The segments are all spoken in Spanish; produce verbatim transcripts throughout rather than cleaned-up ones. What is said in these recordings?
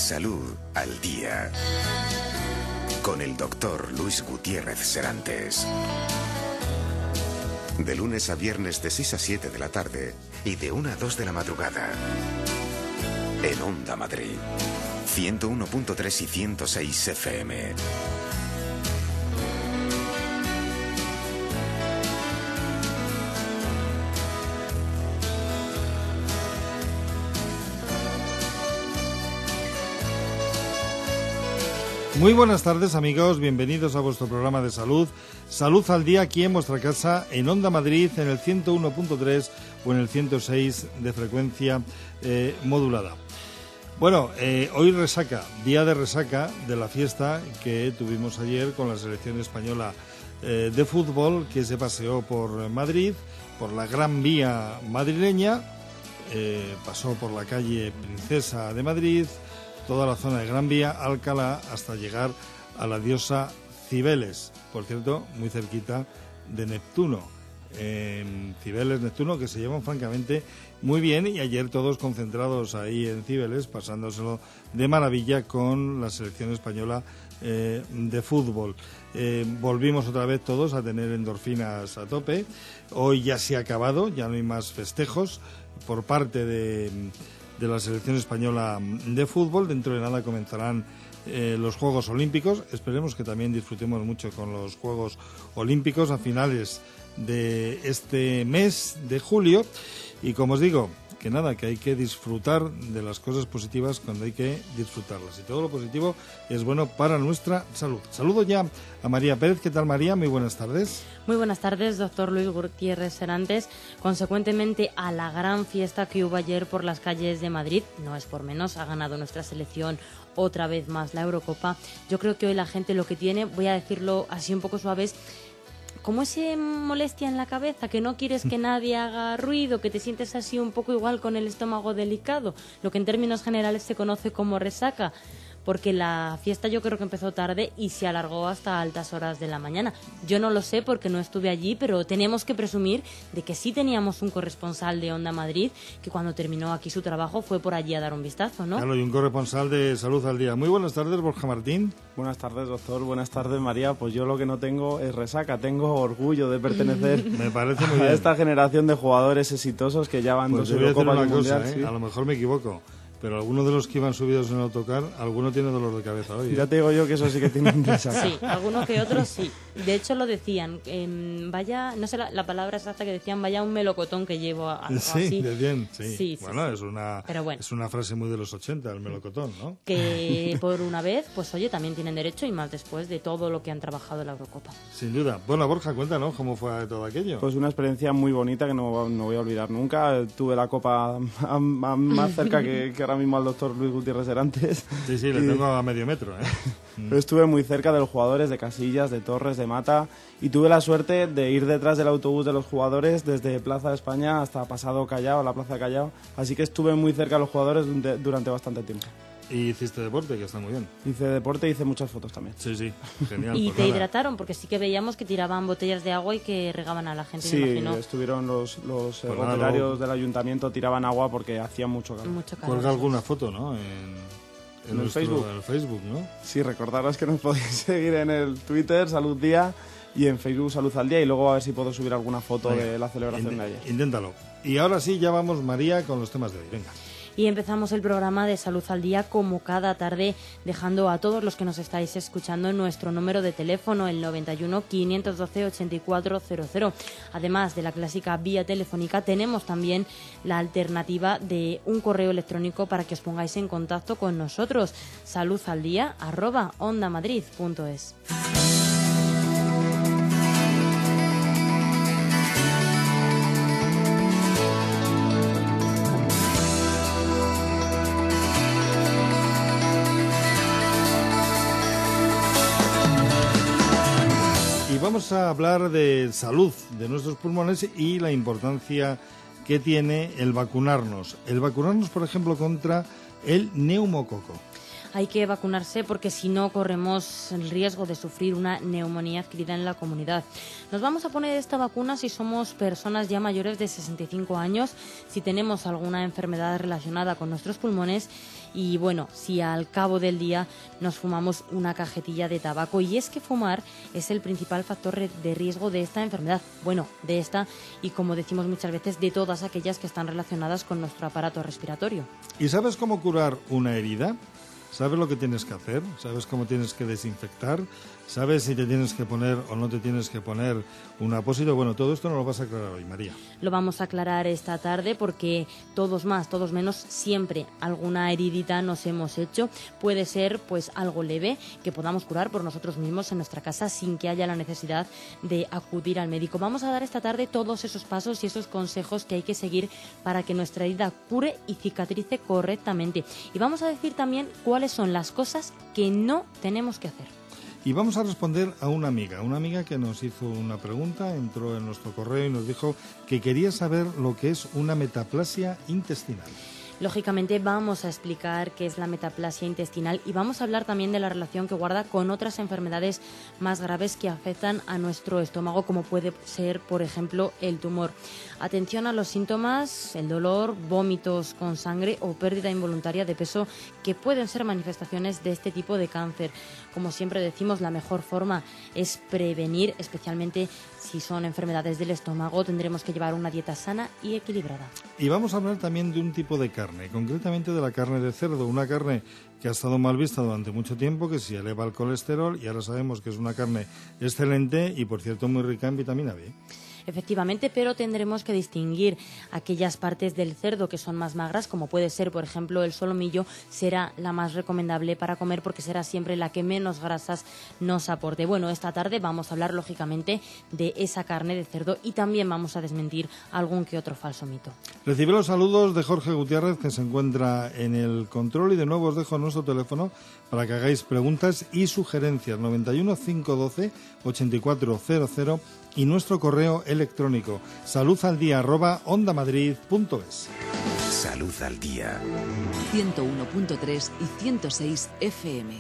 Salud al Día, con el doctor Luis Gutiérrez Serantes. De lunes a viernes de seis a siete de la tarde y de una a dos de la madrugada. En Onda Madrid, ciento uno punto tres y ciento seis F M. Muy buenas tardes, amigos, bienvenidos a vuestro programa de salud, Salud al Día, aquí en vuestra casa, en Onda Madrid, en el ciento uno punto tres o en el ciento seis de frecuencia eh, modulada. Bueno, eh, hoy resaca, día de resaca de la fiesta que tuvimos ayer con la selección española eh, de fútbol, que se paseó por Madrid, por la Gran Vía madrileña, eh, pasó por la calle Princesa de Madrid, toda la zona de Gran Vía, Alcalá, hasta llegar a la diosa Cibeles, por cierto, muy cerquita de Neptuno. Eh, Cibeles, Neptuno, que se llevan francamente muy bien, y ayer todos concentrados ahí en Cibeles, pasándoselo de maravilla con la selección española eh, de fútbol. Eh, volvimos otra vez todos a tener endorfinas a tope. Hoy ya se ha acabado, ya no hay más festejos por parte de... de la selección española de fútbol. Dentro de nada comenzarán eh, los Juegos Olímpicos. Esperemos que también disfrutemos mucho con los Juegos Olímpicos a finales de este mes de julio. Y como os digo, que nada, que hay que disfrutar de las cosas positivas cuando hay que disfrutarlas. Y todo lo positivo es bueno para nuestra salud. Saludo ya a María Pérez. ¿Qué tal, María? Muy buenas tardes. Muy buenas tardes, doctor Luis Gutiérrez Serantes. Consecuentemente a la gran fiesta que hubo ayer por las calles de Madrid, no es por menos, ha ganado nuestra selección otra vez más la Eurocopa. Yo creo que hoy la gente lo que tiene, voy a decirlo así un poco suaves, como esa molestia en la cabeza, que no quieres que nadie haga ruido, que te sientes así un poco igual con el estómago delicado, lo que en términos generales se conoce como resaca, porque la fiesta yo creo que empezó tarde y se alargó hasta altas horas de la mañana. Yo no lo sé porque no estuve allí, pero tenemos que presumir de que sí teníamos un corresponsal de Onda Madrid que cuando terminó aquí su trabajo fue por allí a dar un vistazo, ¿no? Claro, y un corresponsal de Salud al Día. Muy buenas tardes, Borja Martín. Buenas tardes, doctor. Buenas tardes, María. Pues yo lo que no tengo es resaca, tengo orgullo de pertenecer me parece muy bien. a esta generación de jugadores exitosos que ya van pues dos Eurocopas y un Mundial. Cosa, ¿eh? Sí. A lo mejor me equivoco, pero algunos de los que iban subidos en el autocar, alguno tiene dolor de cabeza hoy. ¿eh? Ya te digo yo que eso sí que tienen resaca. Sí, alguno que otro sí. De hecho lo decían, eh, vaya, no sé la, la palabra exacta que decían, vaya un melocotón que llevo a, algo sí, así. Decían, sí, sí. Sí, bueno, sí, es una Pero bueno. es una frase muy de los ochenta, el melocotón, ¿no? Que por una vez, pues oye, también tienen derecho, y más después de todo lo que han trabajado en la Eurocopa. Sin duda. Bueno, Borja, cuéntanos cómo fue todo aquello. Pues una experiencia muy bonita que no, no voy a olvidar nunca. Tuve la copa a, a, más cerca que, que ahora mismo al doctor Luis Gutiérrez Serantes. Sí, sí, le y... tengo a medio metro, ¿eh? Estuve muy cerca de los jugadores, de Casillas, de Torres, de Mata, y tuve la suerte de ir detrás del autobús de los jugadores desde Plaza de España hasta Pasado Callao, la Plaza de Callao, así que estuve muy cerca de los jugadores durante bastante tiempo. Y hiciste deporte, que está muy bien. Hice deporte y hice muchas fotos también. Sí, sí, genial. Y pues te nada. hidrataron, porque sí que veíamos que tiraban botellas de agua y que regaban a la gente, Sí, me imagino. estuvieron los, los Pues operarios nada, luego... del ayuntamiento, tiraban agua porque hacía mucho calor. Mucho calor. Cuelga alguna foto, ¿no? En, en, ¿En nuestro, el Facebook? En el Facebook, ¿no? Sí, recordaros que nos podéis seguir en el Twitter, Salud Día, y en Facebook, Salud al Día, y luego a ver si puedo subir alguna foto Venga, de la celebración int- de ayer. Inténtalo. Y ahora sí, ya vamos, María, con los temas de hoy. Venga. Y empezamos el programa de Salud al Día como cada tarde, dejando a todos los que nos estáis escuchando en nuestro número de teléfono, el noventa y uno, quinientos doce, ochenta y cuatro cero cero. Además de la clásica vía telefónica, tenemos también la alternativa de un correo electrónico para que os pongáis en contacto con nosotros, saludaldía arroba ondamadrid punto es. Vamos a hablar de salud de nuestros pulmones y la importancia que tiene el vacunarnos. El vacunarnos, por ejemplo, contra el neumococo. hay que vacunarse porque si no corremos el riesgo de sufrir una neumonía adquirida en la comunidad. Nos vamos a poner esta vacuna si somos personas ya mayores de sesenta y cinco años, si tenemos alguna enfermedad relacionada con nuestros pulmones y, bueno, si al cabo del día nos fumamos una cajetilla de tabaco. Y es que fumar es el principal factor de riesgo de esta enfermedad. Bueno, de esta y, como decimos muchas veces, de todas aquellas que están relacionadas con nuestro aparato respiratorio. ¿Y sabes cómo curar una herida? ¿Sabes lo que tienes que hacer? ¿Sabes cómo tienes que desinfectar? ¿Sabes si te tienes que poner o no te tienes que poner un apósito? Bueno, todo esto no lo vas a aclarar hoy, María. Lo vamos a aclarar esta tarde porque todos más, todos menos, siempre alguna heridita nos hemos hecho. Puede ser pues algo leve que podamos curar por nosotros mismos en nuestra casa sin que haya la necesidad de acudir al médico. Vamos a dar esta tarde todos esos pasos y esos consejos que hay que seguir para que nuestra herida cure y cicatrice correctamente. Y vamos a decir también cuáles son las cosas que no tenemos que hacer. Y vamos a responder a una amiga, una amiga que nos hizo una pregunta, entró en nuestro correo y nos dijo que quería saber lo que es una metaplasia intestinal. Lógicamente vamos a explicar qué es la metaplasia intestinal y vamos a hablar también de la relación que guarda con otras enfermedades más graves que afectan a nuestro estómago, como puede ser, por ejemplo, el tumor. Atención a los síntomas, el dolor, vómitos con sangre o pérdida involuntaria de peso, que pueden ser manifestaciones de este tipo de cáncer. Como siempre decimos, la mejor forma es prevenir, especialmente si son enfermedades del estómago. Tendremos que llevar una dieta sana y equilibrada. Y vamos a hablar también de un tipo de carne, concretamente de la carne de cerdo, una carne que ha estado mal vista durante mucho tiempo, que se eleva el colesterol y ahora sabemos que es una carne excelente y, por cierto, muy rica en vitamina B. Efectivamente, pero tendremos que distinguir aquellas partes del cerdo que son más magras, como puede ser, por ejemplo, el solomillo, será la más recomendable para comer porque será siempre la que menos grasas nos aporte. Bueno, esta tarde vamos a hablar, lógicamente, de esa carne de cerdo y también vamos a desmentir algún que otro falso mito. Recibe los saludos de Jorge Gutiérrez, que se encuentra en el control, y de nuevo os dejo nuestro teléfono para que hagáis preguntas y sugerencias, noventa y uno, cinco doce, ochenta y cuatro cero cero, y nuestro correo electrónico saludaldía arroba ondamadrid punto es. Salud al Día. ciento uno punto tres y ciento seis F M.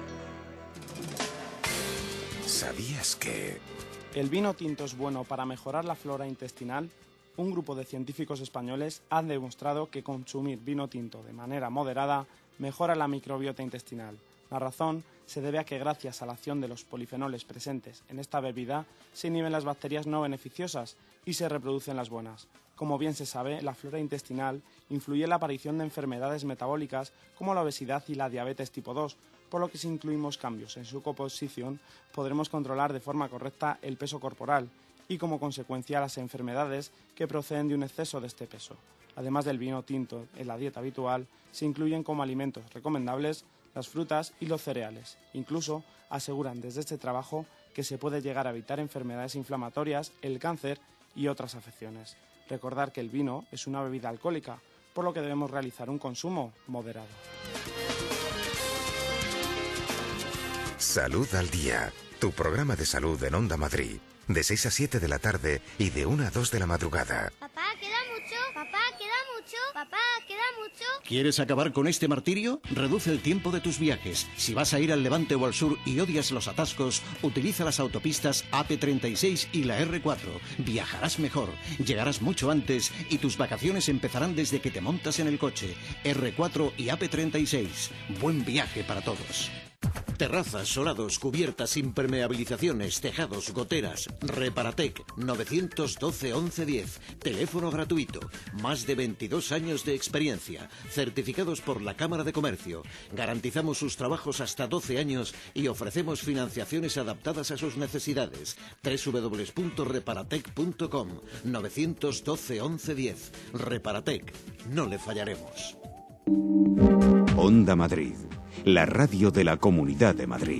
¿Sabías que el vino tinto es bueno para mejorar la flora intestinal? Un grupo de científicos españoles han demostrado que consumir vino tinto de manera moderada mejora la microbiota intestinal. La razón se debe a que gracias a la acción de los polifenoles presentes en esta bebida se inhiben las bacterias no beneficiosas y se reproducen las buenas. Como bien se sabe, la flora intestinal influye en la aparición de enfermedades metabólicas como la obesidad y la diabetes tipo dos, por lo que si incluimos cambios en su composición podremos controlar de forma correcta el peso corporal y como consecuencia las enfermedades que proceden de un exceso de este peso. Además del vino tinto en la dieta habitual, se incluyen como alimentos recomendables las frutas y los cereales. Incluso aseguran desde este trabajo que se puede llegar a evitar enfermedades inflamatorias, el cáncer y otras afecciones. Recordar que el vino es una bebida alcohólica, por lo que debemos realizar un consumo moderado. Salud al Día, tu programa de salud en Onda Madrid, de seis a siete de la tarde y de una a dos de la madrugada. Papá, queda mucho. Papá, queda mucho. Papá, queda mucho. ¿Quieres acabar con este martirio? Reduce el tiempo de tus viajes. Si vas a ir al levante o al sur y odias los atascos, utiliza las autopistas A P treinta y seis y la R cuatro. Viajarás mejor, llegarás mucho antes y tus vacaciones empezarán desde que te montas en el coche. R cuatro y A P treinta y seis. Buen viaje para todos. Terrazas, solados, cubiertas, impermeabilizaciones, tejados, goteras. Reparatec, novecientos doce once diez. Teléfono gratuito. Más de veintidós años de experiencia. Certificados por la Cámara de Comercio. Garantizamos sus trabajos hasta doce años y ofrecemos financiaciones adaptadas a sus necesidades. doble u doble u doble u punto reparatec punto com. novecientos doce once diez. Reparatec. No le fallaremos. Onda Madrid, la radio de la Comunidad de Madrid.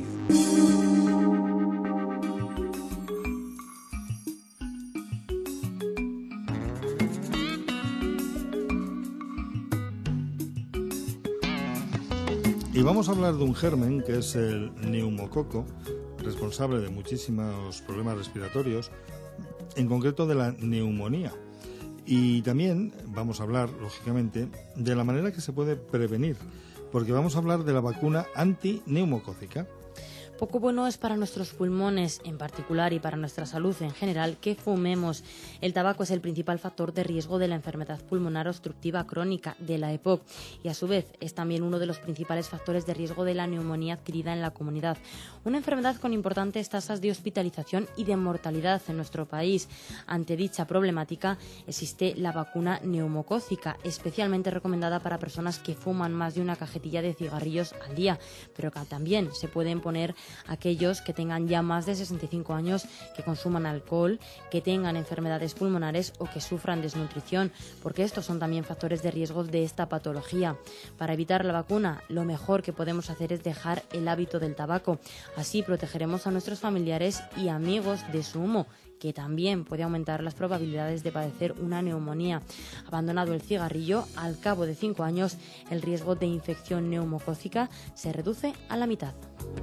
Y vamos a hablar de un germen que es el neumococo, responsable de muchísimos problemas respiratorios, en concreto de la neumonía. Y también vamos a hablar, lógicamente, de la manera que se puede prevenir porque vamos a hablar de la vacuna antineumocócica. Poco bueno es para nuestros pulmones en particular y para nuestra salud en general que fumemos. El tabaco es el principal factor de riesgo de la enfermedad pulmonar obstructiva crónica, de la EPOC, y a su vez es también uno de los principales factores de riesgo de la neumonía adquirida en la comunidad. Una enfermedad con importantes tasas de hospitalización y de mortalidad en nuestro país. Ante dicha problemática existe la vacuna neumocócica, especialmente recomendada para personas que fuman más de una cajetilla de cigarrillos al día, pero que también se pueden poner aquellos que tengan ya más de sesenta y cinco años, que consuman alcohol, que tengan enfermedades pulmonares o que sufran desnutrición, porque estos son también factores de riesgo de esta patología. Para evitar la vacuna, lo mejor que podemos hacer es dejar el hábito del tabaco. Así protegeremos a nuestros familiares y amigos de su humo, que también puede aumentar las probabilidades de padecer una neumonía. Abandonado el cigarrillo, al cabo de cinco años, el riesgo de infección neumocócica se reduce a la mitad.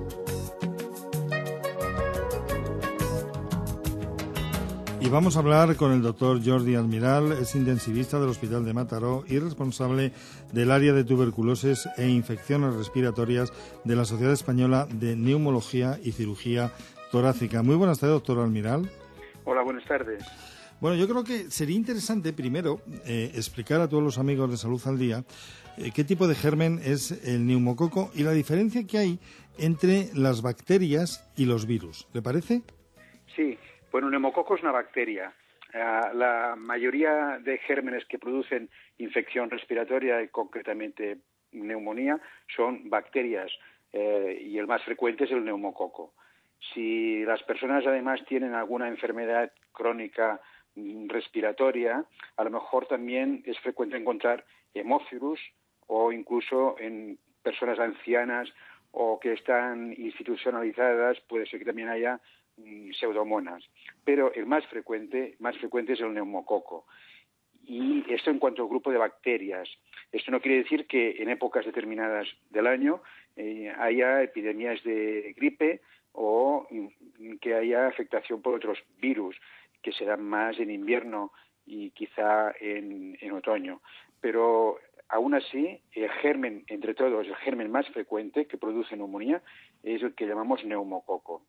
Y vamos a hablar con el doctor Jordi Almiral, es intensivista del Hospital de Mataró y responsable del área de tuberculosis e infecciones respiratorias de la Sociedad Española de Neumología y Cirugía Torácica. Muy buenas tardes, doctor Almiral. Hola, buenas tardes. Bueno, yo creo que sería interesante primero eh, explicar a todos los amigos de Salud al Día eh, qué tipo de germen es el neumococo y la diferencia que hay entre las bacterias y los virus. ¿Le parece? Sí. Bueno, el neumococo es una bacteria. Uh, la mayoría de gérmenes que producen infección respiratoria y concretamente neumonía son bacterias eh, y el más frecuente es el neumococo. Si las personas además tienen alguna enfermedad crónica respiratoria, a lo mejor también es frecuente encontrar hemófilus o incluso en personas ancianas o que están institucionalizadas, puede ser que también haya pseudomonas, pero el más frecuente, más frecuente es el neumococo. Y esto en cuanto al grupo de bacterias. Esto no quiere decir que en épocas determinadas del año eh, haya epidemias de gripe o que haya afectación por otros virus, que se dan más en invierno y quizá en, en otoño. Pero aún así, el germen, entre todos, el germen más frecuente que produce neumonía es el que llamamos neumococo.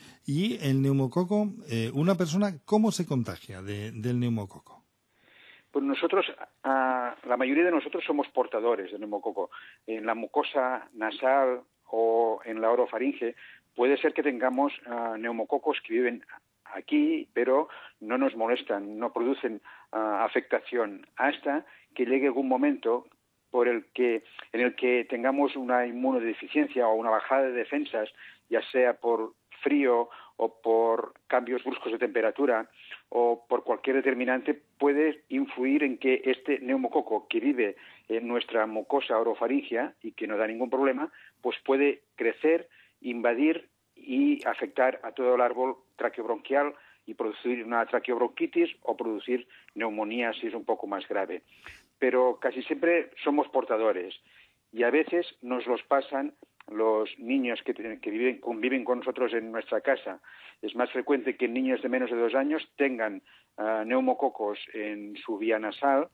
Y el neumococo, eh, una persona, ¿cómo se contagia de, del neumococo? Pues nosotros, uh, la mayoría de nosotros somos portadores del neumococo. En la mucosa nasal o en la orofaringe puede ser que tengamos uh, neumococos que viven aquí, pero no nos molestan, no producen uh, afectación hasta que llegue algún momento por el que, en el que tengamos una inmunodeficiencia o una bajada de defensas, ya sea por frío o por cambios bruscos de temperatura o por cualquier determinante, puede influir en que este neumococo que vive en nuestra mucosa orofaringia y que no da ningún problema, pues puede crecer, invadir y afectar a todo el árbol traqueobronquial y producir una traqueobronquitis o producir neumonía si es un poco más grave. Pero casi siempre somos portadores y a veces nos los pasan los niños que, que viven, conviven con nosotros en nuestra casa. Es más frecuente que niños de menos de dos años tengan uh, neumococos en su vía nasal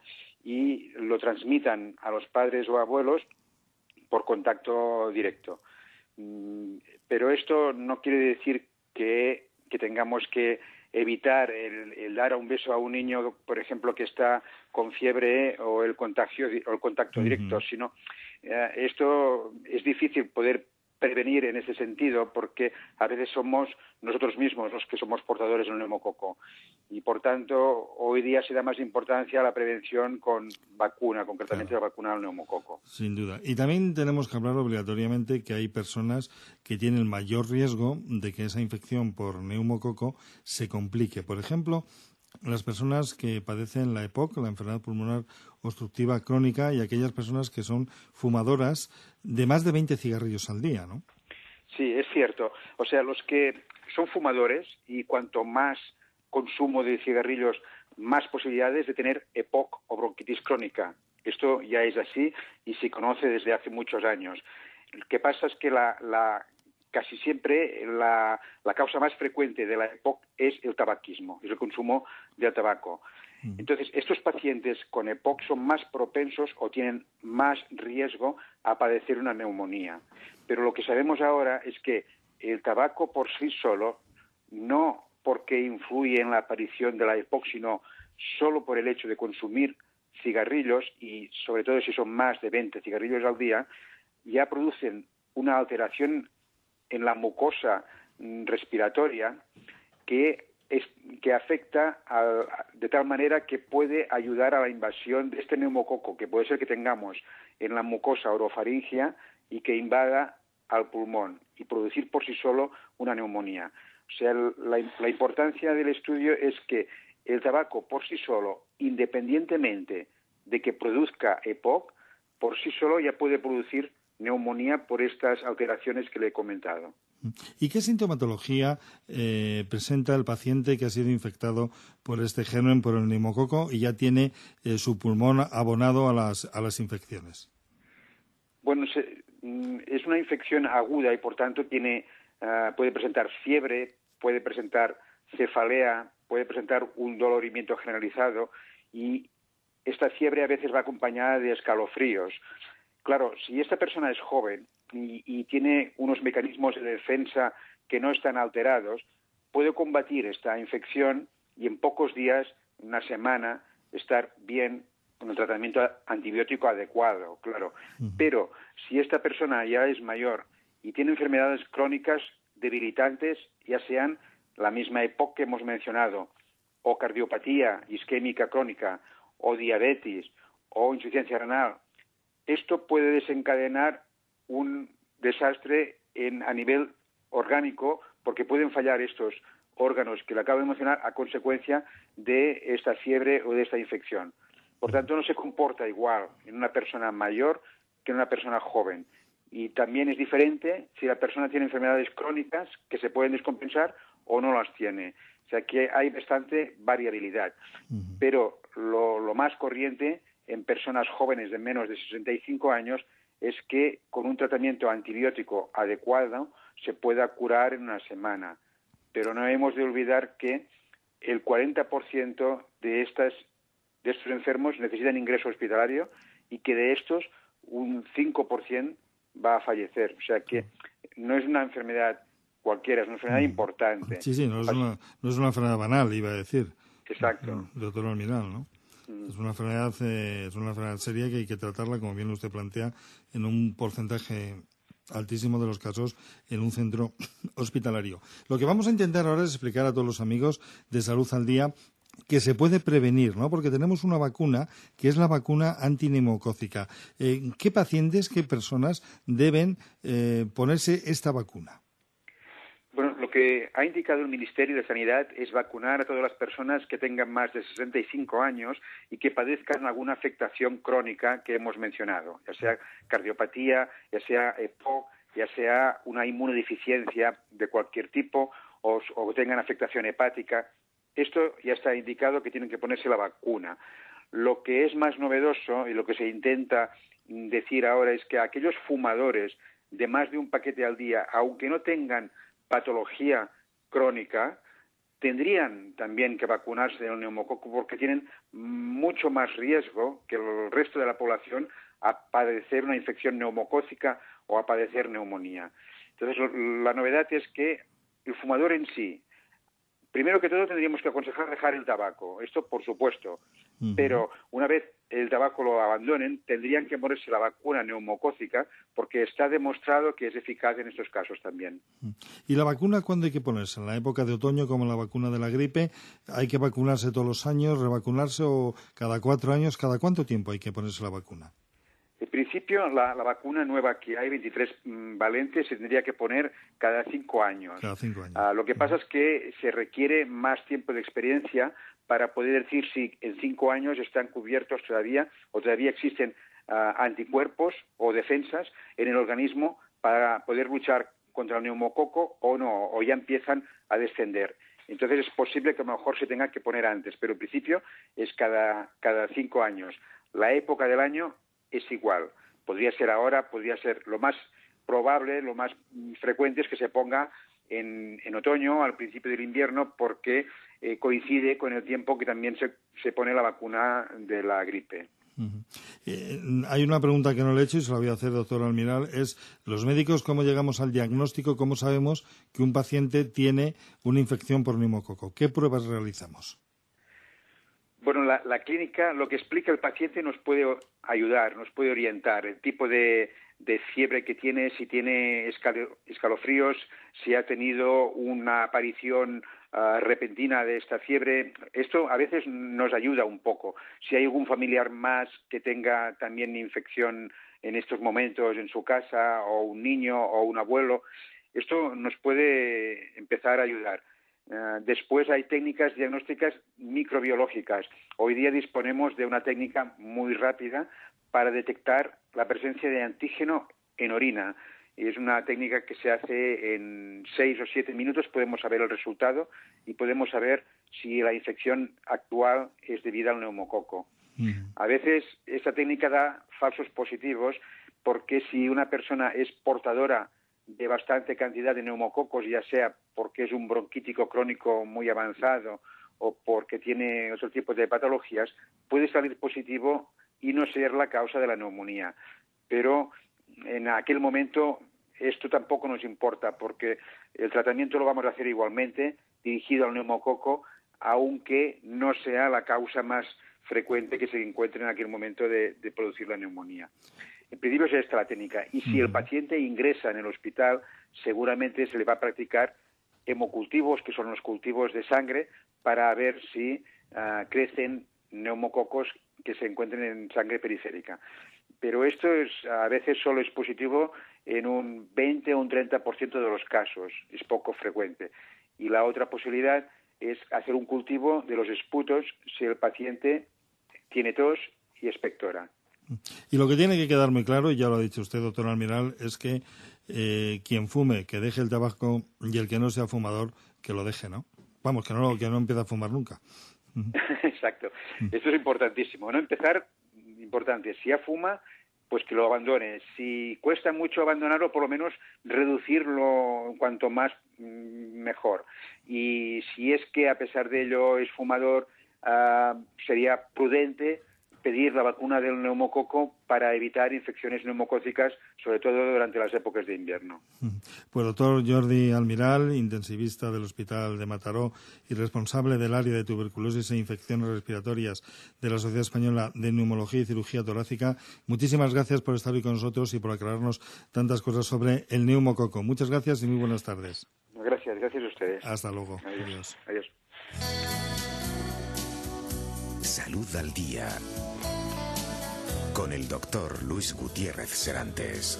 y lo transmitan a los padres o abuelos por contacto directo. Mm, pero esto no quiere decir que, que tengamos que evitar el, el dar un beso a un niño, por ejemplo, que está con fiebre o el contagio o el contacto directo, uh-huh. sino eh, esto es difícil poder prevenir en ese sentido porque a veces somos nosotros mismos los que somos portadores del neumococo y por tanto hoy día se da más importancia a la prevención con vacuna, concretamente claro. la vacuna al neumococo. Sin duda. Y también tenemos que hablar obligatoriamente que hay personas que tienen mayor riesgo de que esa infección por neumococo se complique. Por ejemplo, las personas que padecen la EPOC, la enfermedad pulmonar obstructiva crónica, y aquellas personas que son fumadoras de más de veinte cigarrillos al día, ¿no? Sí, es cierto. O sea, los que son fumadores y cuanto más consumo de cigarrillos, más posibilidades de tener EPOC o bronquitis crónica. Esto ya es así y se conoce desde hace muchos años. Lo que pasa es que la, la casi siempre la, la causa más frecuente de la EPOC es el tabaquismo, es el consumo del tabaco. Entonces, estos pacientes con E P O C son más propensos o tienen más riesgo a padecer una neumonía. Pero lo que sabemos ahora es que el tabaco por sí solo, no porque influye en la aparición de la E P O C, sino solo por el hecho de consumir cigarrillos, y sobre todo si son más de veinte cigarrillos al día, ya producen una alteración en la mucosa respiratoria que es, que afecta a, de tal manera que puede ayudar a la invasión de este neumococo, que puede ser que tengamos en la mucosa orofaringea y que invada al pulmón y producir por sí solo una neumonía. O sea, la, la importancia del estudio es que el tabaco por sí solo, independientemente de que produzca E P O C, por sí solo ya puede producir neumonía por estas alteraciones que le he comentado. ¿Y qué sintomatología eh, presenta el paciente que ha sido infectado por este germen, por el neumococo, y ya tiene eh, su pulmón abonado a las, a las infecciones? Bueno, se, es una infección aguda y, por tanto, tiene, uh, puede presentar fiebre, puede presentar cefalea, puede presentar un dolorimiento generalizado, y esta fiebre a veces va acompañada de escalofríos. Claro, si esta persona es joven y, y tiene unos mecanismos de defensa que no están alterados, puede combatir esta infección y en pocos días, una semana, estar bien con el tratamiento antibiótico adecuado, claro. Uh-huh. Pero si esta persona ya es mayor y tiene enfermedades crónicas debilitantes, ya sean la misma E P O C que hemos mencionado, o cardiopatía isquémica crónica, o diabetes, o insuficiencia renal, esto puede desencadenar un desastre en, a nivel orgánico, porque pueden fallar estos órganos que le acabo de mencionar a consecuencia de esta fiebre o de esta infección. Por tanto, no se comporta igual en una persona mayor que en una persona joven. Y también es diferente si la persona tiene enfermedades crónicas que se pueden descompensar o no las tiene. O sea que hay bastante variabilidad. Uh-huh. Pero lo, lo más corriente en personas jóvenes de menos de sesenta y cinco años es que con un tratamiento antibiótico adecuado se pueda curar en una semana. Pero no hemos de olvidar que el cuarenta por ciento de, estas, de estos enfermos necesitan ingreso hospitalario y que de estos un cinco por ciento va a fallecer. O sea que no es una enfermedad cualquiera, es una enfermedad importante. Sí, sí, no es una, no es una enfermedad banal, iba a decir. Exacto. Doctor Almiral, ¿no? Es una enfermedad, eh, es una enfermedad seria que hay que tratarla, como bien usted plantea, en un porcentaje altísimo de los casos en un centro hospitalario. Lo que vamos a intentar ahora es explicar a todos los amigos de Salud al Día que se puede prevenir, ¿no? Porque tenemos una vacuna que es la vacuna antineumocócica. Eh, ¿Qué pacientes, qué personas deben eh, ponerse esta vacuna? Bueno, lo que ha indicado el Ministerio de Sanidad es vacunar a todas las personas que tengan más de sesenta y cinco años y que padezcan alguna afectación crónica que hemos mencionado, ya sea cardiopatía, ya sea E P O C, ya sea una inmunodeficiencia de cualquier tipo o, o tengan afectación hepática. Esto ya está indicado que tienen que ponerse la vacuna. Lo que es más novedoso y lo que se intenta decir ahora es que aquellos fumadores de más de un paquete al día, aunque no tengan patología crónica, tendrían también que vacunarse del neumococo porque tienen mucho más riesgo que el resto de la población a padecer una infección neumocócica o a padecer neumonía. Entonces, la novedad es que el fumador en sí, primero que todo tendríamos que aconsejar dejar el tabaco, esto por supuesto, uh-huh. Pero una vez el tabaco lo abandonen, tendrían que ponerse la vacuna neumocócica porque está demostrado que es eficaz en estos casos también. ¿Y la vacuna cuándo hay que ponerse? ¿En la época de otoño, como la vacuna de la gripe? ¿Hay que vacunarse todos los años, revacunarse o cada cuatro años? ¿Cada cuánto tiempo hay que ponerse la vacuna? En principio, la, la vacuna nueva que hay, veintitrés mmm, valentes, se tendría que poner cada cinco años. Cada cinco años. Uh, lo que pasa es que se requiere más tiempo de experiencia para poder decir si en cinco años están cubiertos todavía o todavía existen uh, anticuerpos o defensas en el organismo para poder luchar contra el neumococo o no, o ya empiezan a descender. Entonces es posible que a lo mejor se tenga que poner antes, pero en principio es cada, cada cinco años. La época del año es igual. Podría ser ahora, podría ser lo más probable, lo más frecuente es que se ponga en, en otoño, al principio del invierno, porque eh, coincide con el tiempo que también se, se pone la vacuna de la gripe. Uh-huh. Eh, hay una pregunta que no le he hecho y se la voy a hacer, doctor Almiral, es los médicos, ¿cómo llegamos al diagnóstico? ¿Cómo sabemos que un paciente tiene una infección por neumococo? ¿Qué pruebas realizamos? Bueno, la, la clínica, lo que explica el paciente nos puede ayudar, nos puede orientar. El tipo de, de fiebre que tiene, si tiene escal, escalofríos, si ha tenido una aparición uh, repentina de esta fiebre. Esto a veces nos ayuda un poco. Si hay algún familiar más que tenga también infección en estos momentos en su casa, o un niño o un abuelo, esto nos puede empezar a ayudar. Uh, después hay técnicas diagnósticas microbiológicas. Hoy día disponemos de una técnica muy rápida para detectar la presencia de antígeno en orina. Y es una técnica que se hace en seis o siete minutos, podemos saber el resultado y podemos saber si la infección actual es debida al neumococo. Mm. A veces esta técnica da falsos positivos porque si una persona es portadora de bastante cantidad de neumococos, ya sea porque es un bronquítico crónico muy avanzado o porque tiene otro tipo de patologías, puede salir positivo y no ser la causa de la neumonía. Pero en aquel momento esto tampoco nos importa porque el tratamiento lo vamos a hacer igualmente dirigido al neumococo, aunque no sea la causa más frecuente que se encuentre en aquel momento de, de producir la neumonía. En principio es esta la técnica. Y si el paciente ingresa en el hospital, seguramente se le va a practicar hemocultivos, que son los cultivos de sangre, para ver si uh, crecen neumococos que se encuentren en sangre periférica. Pero esto es a veces solo es positivo en un veinte o un treinta por ciento de los casos. Es poco frecuente. Y la otra posibilidad es hacer un cultivo de los esputos si el paciente tiene tos y expectora. Y lo que tiene que quedar muy claro, y ya lo ha dicho usted, doctor Almiral, es que eh, quien fume, que deje el tabaco, y el que no sea fumador, que lo deje, ¿no? Vamos, que no, que no empiece a fumar nunca. Exacto. Esto es importantísimo. No empezar, importante. Si ya fuma, pues que lo abandone. Si cuesta mucho abandonarlo, por lo menos reducirlo cuanto más mejor. Y si es que a pesar de ello es fumador, uh, sería prudente pedir la vacuna del neumococo para evitar infecciones neumocócicas, sobre todo durante las épocas de invierno. Pues doctor Jordi Almiral, intensivista del Hospital de Mataró y responsable del área de tuberculosis e infecciones respiratorias de la Sociedad Española de Neumología y Cirugía Torácica, muchísimas gracias por estar hoy con nosotros y por aclararnos tantas cosas sobre el neumococo. Muchas gracias y muy buenas tardes. Gracias, gracias a ustedes. Hasta luego. Adiós. Adiós. Salud al día con el doctor Luis Gutiérrez Serantes.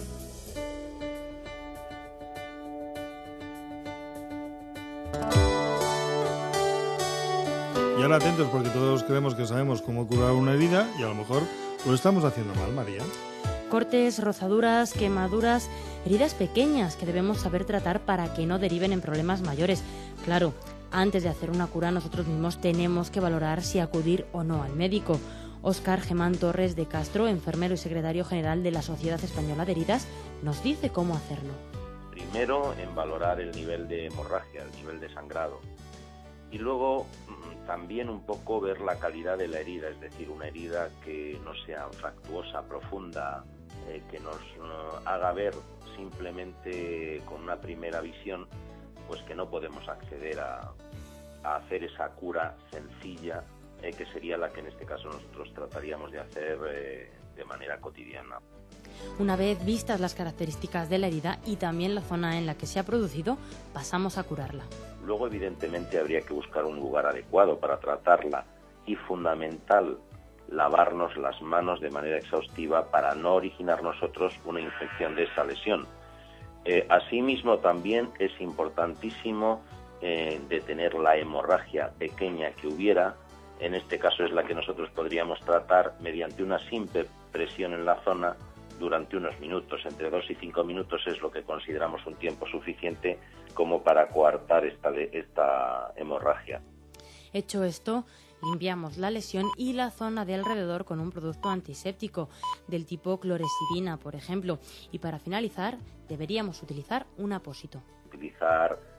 Y ahora atentos porque todos creemos que sabemos cómo curar una herida y a lo mejor lo estamos haciendo mal, María. Cortes, rozaduras, quemaduras, heridas pequeñas que debemos saber tratar para que no deriven en problemas mayores. Claro, antes de hacer una cura nosotros mismos tenemos que valorar si acudir o no al médico. Óscar Gemán Torres de Castro, enfermero y secretario general de la Sociedad Española de Heridas, nos dice cómo hacerlo. Primero, en valorar el nivel de hemorragia, el nivel de sangrado. Y luego, también un poco ver la calidad de la herida, es decir, una herida que no sea fractuosa, profunda, eh, que nos uh, haga ver simplemente con una primera visión, pues que no podemos acceder a, a hacer esa cura sencilla, eh, que sería la que en este caso nosotros trataríamos de hacer eh, de manera cotidiana. Una vez vistas las características de la herida y también la zona en la que se ha producido, pasamos a curarla. Luego, evidentemente, habría que buscar un lugar adecuado para tratarla y, fundamental, lavarnos las manos de manera exhaustiva para no originar nosotros una infección de esa lesión. Eh, asimismo, también es importantísimo eh, detener la hemorragia pequeña que hubiera. En este caso es la que nosotros podríamos tratar mediante una simple presión en la zona durante unos minutos. Entre dos y cinco minutos es lo que consideramos un tiempo suficiente como para coartar esta, esta hemorragia. Hecho esto, limpiamos la lesión y la zona de alrededor con un producto antiséptico del tipo cloresidina, por ejemplo. Y para finalizar, deberíamos utilizar un apósito. Utilizar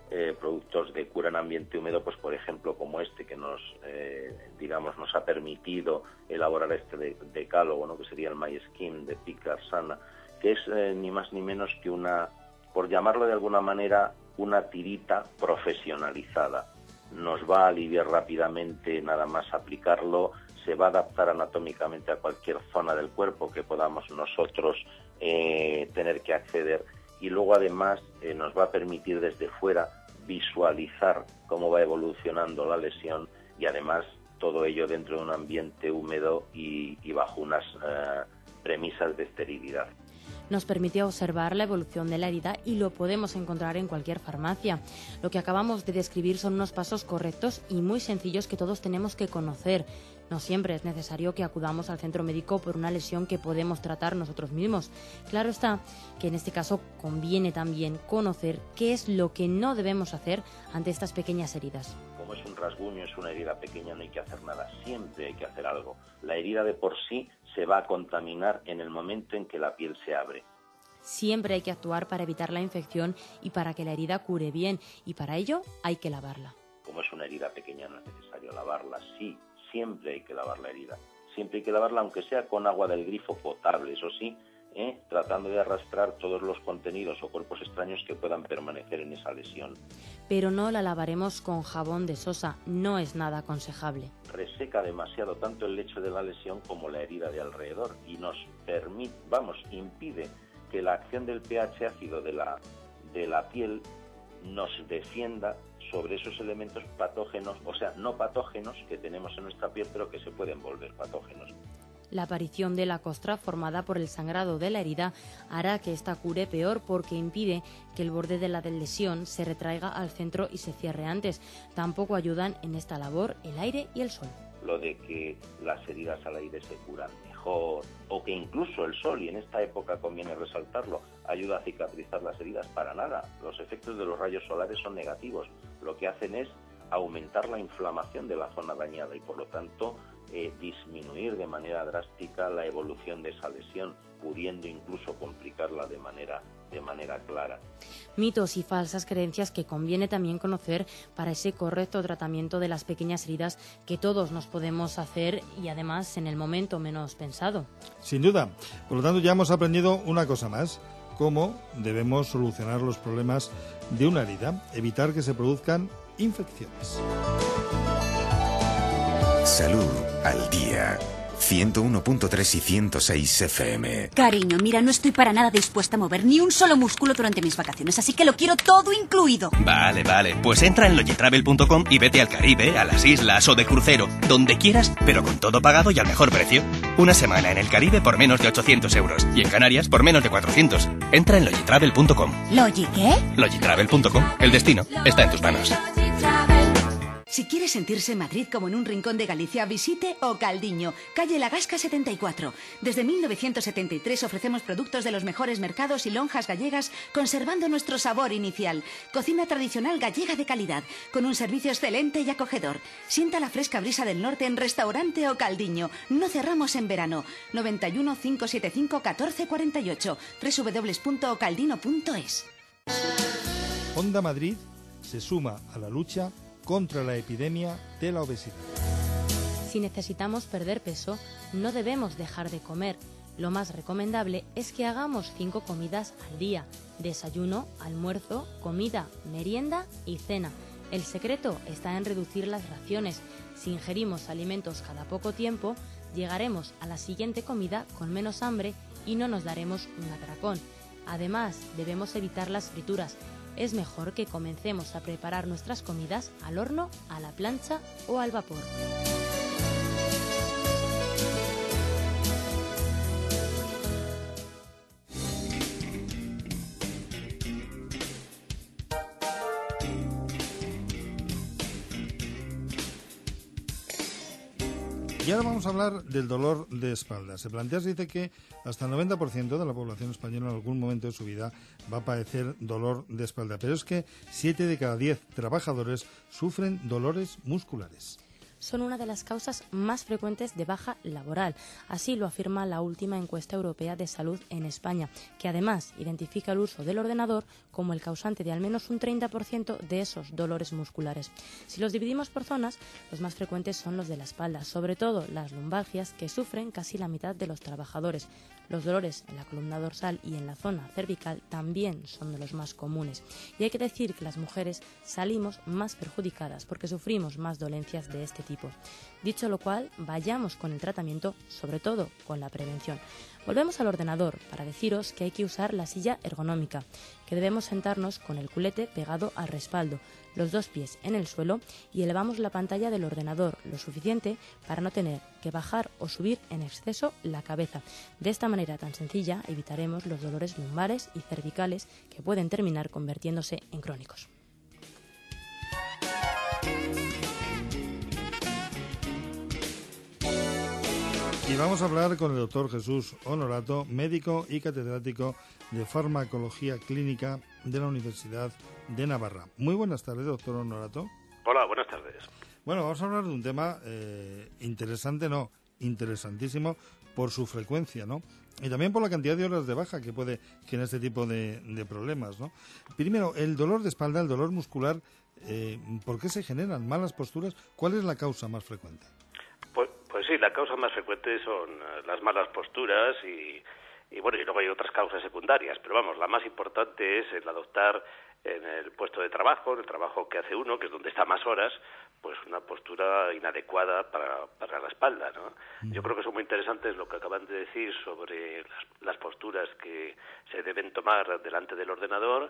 eh, productos de cura en ambiente húmedo, pues por ejemplo como este que nos, eh, digamos, nos ha permitido elaborar este de, decálogo, ¿no? Que sería el My Skin de Picar Sana, que es eh, ni más ni menos que una, por llamarlo de alguna manera, una tirita profesionalizada. Nos va a aliviar rápidamente nada más aplicarlo, se va a adaptar anatómicamente a cualquier zona del cuerpo que podamos nosotros eh, tener que acceder, y luego además eh, nos va a permitir desde fuera visualizar cómo va evolucionando la lesión, y además todo ello dentro de un ambiente húmedo y, y bajo unas eh, premisas de esterilidad. Nos permite observar la evolución de la herida y lo podemos encontrar en cualquier farmacia. Lo que acabamos de describir son unos pasos correctos y muy sencillos que todos tenemos que conocer. No siempre es necesario que acudamos al centro médico por una lesión que podemos tratar nosotros mismos. Claro está que en este caso conviene también conocer qué es lo que no debemos hacer ante estas pequeñas heridas. Como es un rasguño, es una herida pequeña, no hay que hacer nada, siempre hay que hacer algo. La herida de por sí se va a contaminar en el momento en que la piel se abre. Siempre hay que actuar para evitar la infección y para que la herida cure bien, y para ello hay que lavarla. Como es una herida pequeña, no es necesario lavarla, sí, siempre hay que lavar la herida. Siempre hay que lavarla, aunque sea con agua del grifo potable, eso sí, ¿eh? tratando de arrastrar todos los contenidos o cuerpos extraños que puedan permanecer en esa lesión. Pero no la lavaremos con jabón de sosa, no es nada aconsejable. Reseca demasiado tanto el lecho de la lesión como la herida de alrededor y nos permite, vamos, impide que la acción del pH ácido de la, de la piel nos defienda sobre esos elementos patógenos, o sea, no patógenos que tenemos en nuestra piel, pero que se pueden volver patógenos. La aparición de la costra formada por el sangrado de la herida hará que esta cure peor, porque impide que el borde de la lesión se retraiga al centro y se cierre antes. Tampoco ayudan en esta labor el aire y el sol. Lo de que las heridas al aire se curan mejor, o que incluso el sol, y en esta época conviene resaltarlo, ayuda a cicatrizar las heridas, para nada. Los efectos de los rayos solares son negativos. Lo que hacen es aumentar la inflamación de la zona dañada y por lo tanto eh, disminuir de manera drástica la evolución de esa lesión, pudiendo incluso complicarla de manera de manera clara. Mitos y falsas creencias que conviene también conocer para ese correcto tratamiento de las pequeñas heridas que todos nos podemos hacer, y además en el momento menos pensado. Sin duda. Por lo tanto, ya hemos aprendido una cosa más: cómo debemos solucionar los problemas de una herida, evitar que se produzcan infecciones. Salud al día. ciento uno punto tres y ciento seis F M. Cariño, mira, no estoy para nada dispuesta a mover ni un solo músculo durante mis vacaciones, así que lo quiero todo incluido. Vale, vale, pues entra en logitravel punto com y vete al Caribe, a las islas o de crucero, donde quieras, pero con todo pagado y al mejor precio. Una semana en el Caribe por menos de ochocientos euros y en Canarias por menos de cuatrocientos. Entra en logitravel punto com. ¿Logi qué? logitravel punto com. El destino está en tus manos. Si quiere sentirse en Madrid como en un rincón de Galicia, visite O Caldiño, calle La Gasca setenta y cuatro. Desde mil novecientos setenta y tres ofrecemos productos de los mejores mercados y lonjas gallegas, conservando nuestro sabor inicial. Cocina tradicional gallega de calidad, con un servicio excelente y acogedor. Sienta la fresca brisa del norte en Restaurante O Caldiño. No cerramos en verano. noventa y uno, cinco setenta y cinco, catorce cuarenta y ocho. doble u doble u doble u punto ocaldino punto es. Onda Madrid se suma a la lucha contra la epidemia de la obesidad. Si necesitamos perder peso, no debemos dejar de comer. Lo más recomendable es que hagamos cinco comidas al día: desayuno, almuerzo, comida, merienda y cena. El secreto está en reducir las raciones. Si ingerimos alimentos cada poco tiempo, llegaremos a la siguiente comida con menos hambre y no nos daremos un atracón. Además, debemos evitar las frituras. Es mejor que comencemos a preparar nuestras comidas al horno, a la plancha o al vapor. Y ahora vamos a hablar del dolor de espalda. Se plantea, se dice que hasta el noventa por ciento de la población española en algún momento de su vida va a padecer dolor de espalda. Pero es que siete de cada diez trabajadores sufren dolores musculares. son una de las causas más frecuentes de baja laboral. Así lo afirma la última encuesta europea de salud en España, que además identifica el uso del ordenador como el causante de al menos un treinta por ciento de esos dolores musculares. Si los dividimos por zonas, los más frecuentes son los de la espalda, sobre todo las lumbalgias, que sufren casi la mitad de los trabajadores. Los dolores en la columna dorsal y en la zona cervical también son de los más comunes. Y hay que decir que las mujeres salimos más perjudicadas porque sufrimos más dolencias de este tipo. Dicho lo cual, vayamos con el tratamiento, sobre todo con la prevención. Volvemos al ordenador para deciros que hay que usar la silla ergonómica, que debemos sentarnos con el culete pegado al respaldo, los dos pies en el suelo y elevamos la pantalla del ordenador lo suficiente para no tener que bajar o subir en exceso la cabeza. De esta manera tan sencilla evitaremos los dolores lumbares y cervicales que pueden terminar convirtiéndose en crónicos. Y vamos a hablar con el doctor Jesús Honorato, médico y catedrático de Farmacología Clínica de la Universidad de Navarra. Muy buenas tardes, doctor Honorato. Hola, buenas tardes. Bueno, vamos a hablar de un tema eh, interesante, no, interesantísimo por su frecuencia, ¿no? Y también por la cantidad de horas de baja que puede generar este tipo de, de problemas, ¿no? Primero, el dolor de espalda, el dolor muscular, eh, ¿por qué se generan malas posturas? ¿Cuál es la causa más frecuente? Pues, pues sí, la causa más frecuente son las malas posturas y, y bueno, y luego hay otras causas secundarias, pero vamos, la más importante es el adoptar en el puesto de trabajo, en el trabajo que hace uno, que es donde está más horas, pues una postura inadecuada para, para la espalda, ¿no? Mm. Yo creo que son muy interesantes lo que acaban de decir sobre las, las posturas que se deben tomar delante del ordenador,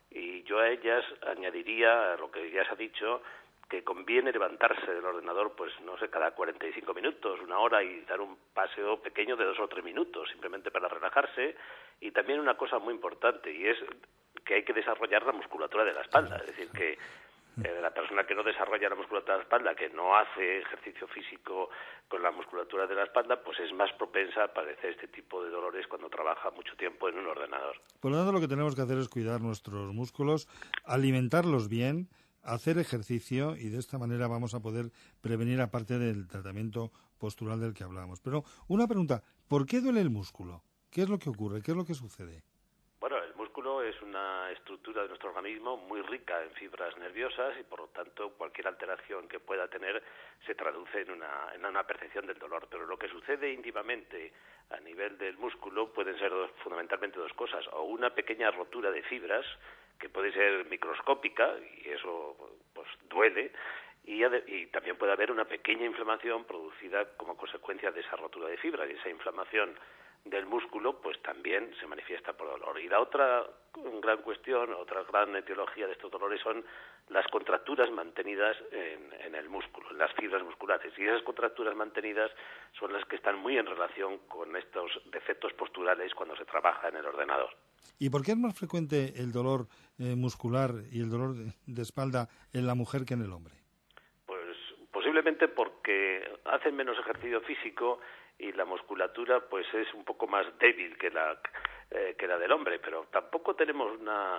y yo a ellas añadiría lo que ya se ha dicho, que conviene levantarse del ordenador, pues no sé, cada cuarenta y cinco minutos, una hora, y dar un paseo pequeño de dos o tres minutos, simplemente para relajarse. Y también una cosa muy importante, y es que hay que desarrollar la musculatura de la espalda, es decir, que eh, la persona que no desarrolla la musculatura de la espalda, que no hace ejercicio físico con la musculatura de la espalda, pues es más propensa a padecer este tipo de dolores cuando trabaja mucho tiempo en un ordenador. Por lo tanto, lo que tenemos que hacer es cuidar nuestros músculos, alimentarlos bien, hacer ejercicio, y de esta manera vamos a poder prevenir, aparte del tratamiento postural del que hablábamos. Pero una pregunta, ¿por qué duele el músculo? ¿Qué es lo que ocurre? ¿Qué es lo que sucede? Bueno, el músculo es una estructura de nuestro organismo muy rica en fibras nerviosas y por lo tanto cualquier alteración que pueda tener se traduce en una, en una percepción del dolor. Pero lo que sucede íntimamente a nivel del músculo pueden ser dos, fundamentalmente dos cosas, o una pequeña rotura de fibras que puede ser microscópica y eso pues duele, y, y también puede haber una pequeña inflamación producida como consecuencia de esa rotura de fibras, y esa inflamación del músculo pues también se manifiesta por dolor. Y la otra gran cuestión, otra gran etiología de estos dolores son las contracturas mantenidas en, en el músculo, en las fibras musculares, y esas contracturas mantenidas son las que están muy en relación con estos defectos posturales cuando se trabaja en el ordenador. ¿Y por qué es más frecuente el dolor eh, muscular y el dolor de, de espalda en la mujer que en el hombre? Pues posiblemente porque hacen menos ejercicio físico y la musculatura pues es un poco más débil que la eh, que la del hombre, pero tampoco tenemos una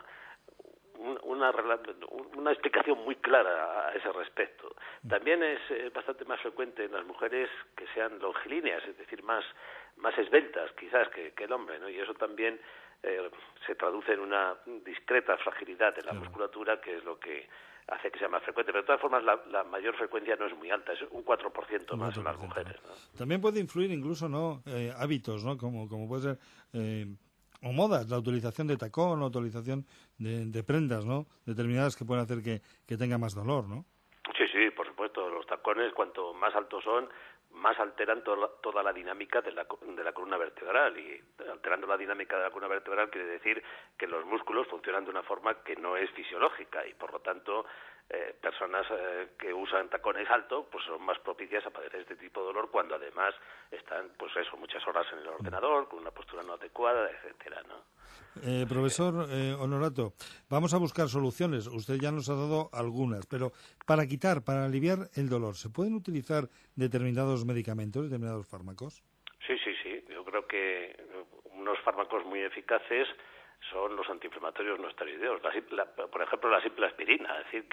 una, una explicación muy clara a ese respecto. También es eh, bastante más frecuente en las mujeres que sean longilíneas, es decir, más más esbeltas quizás que, que el hombre, ¿no? Y eso también eh, se traduce en una discreta fragilidad de la musculatura, que es lo que hace que sea más frecuente. Pero de todas formas la, la mayor frecuencia no es muy alta, es un cuatro por ciento más en las mujeres, ¿no? También puede influir incluso, ¿no?, eh, hábitos, ¿no?, como, como puede ser eh, o modas, la utilización de tacón, la utilización de, de prendas, ¿no?, determinadas que pueden hacer que, que tenga más dolor, ¿no? Sí, sí, por supuesto. Los tacones, cuanto más altos son, más alteran to la, toda la dinámica de la, de la columna vertebral, y alterando la dinámica de la columna vertebral quiere decir que los músculos funcionan de una forma que no es fisiológica, y por lo tanto eh, personas eh, que usan tacones altos pues son más propicias a padecer este tipo de dolor cuando además están pues eso muchas horas en el ordenador con una postura no adecuada, etcétera, ¿no? Eh, profesor eh, Honorato, vamos a buscar soluciones. Usted ya nos ha dado algunas, pero para quitar, para aliviar el dolor, ¿se pueden utilizar determinados medicamentos, determinados fármacos? Sí, sí, sí. Yo creo que unos fármacos muy eficaces son los antiinflamatorios no esteroideos. La, la, por ejemplo, la simple aspirina, es decir, que,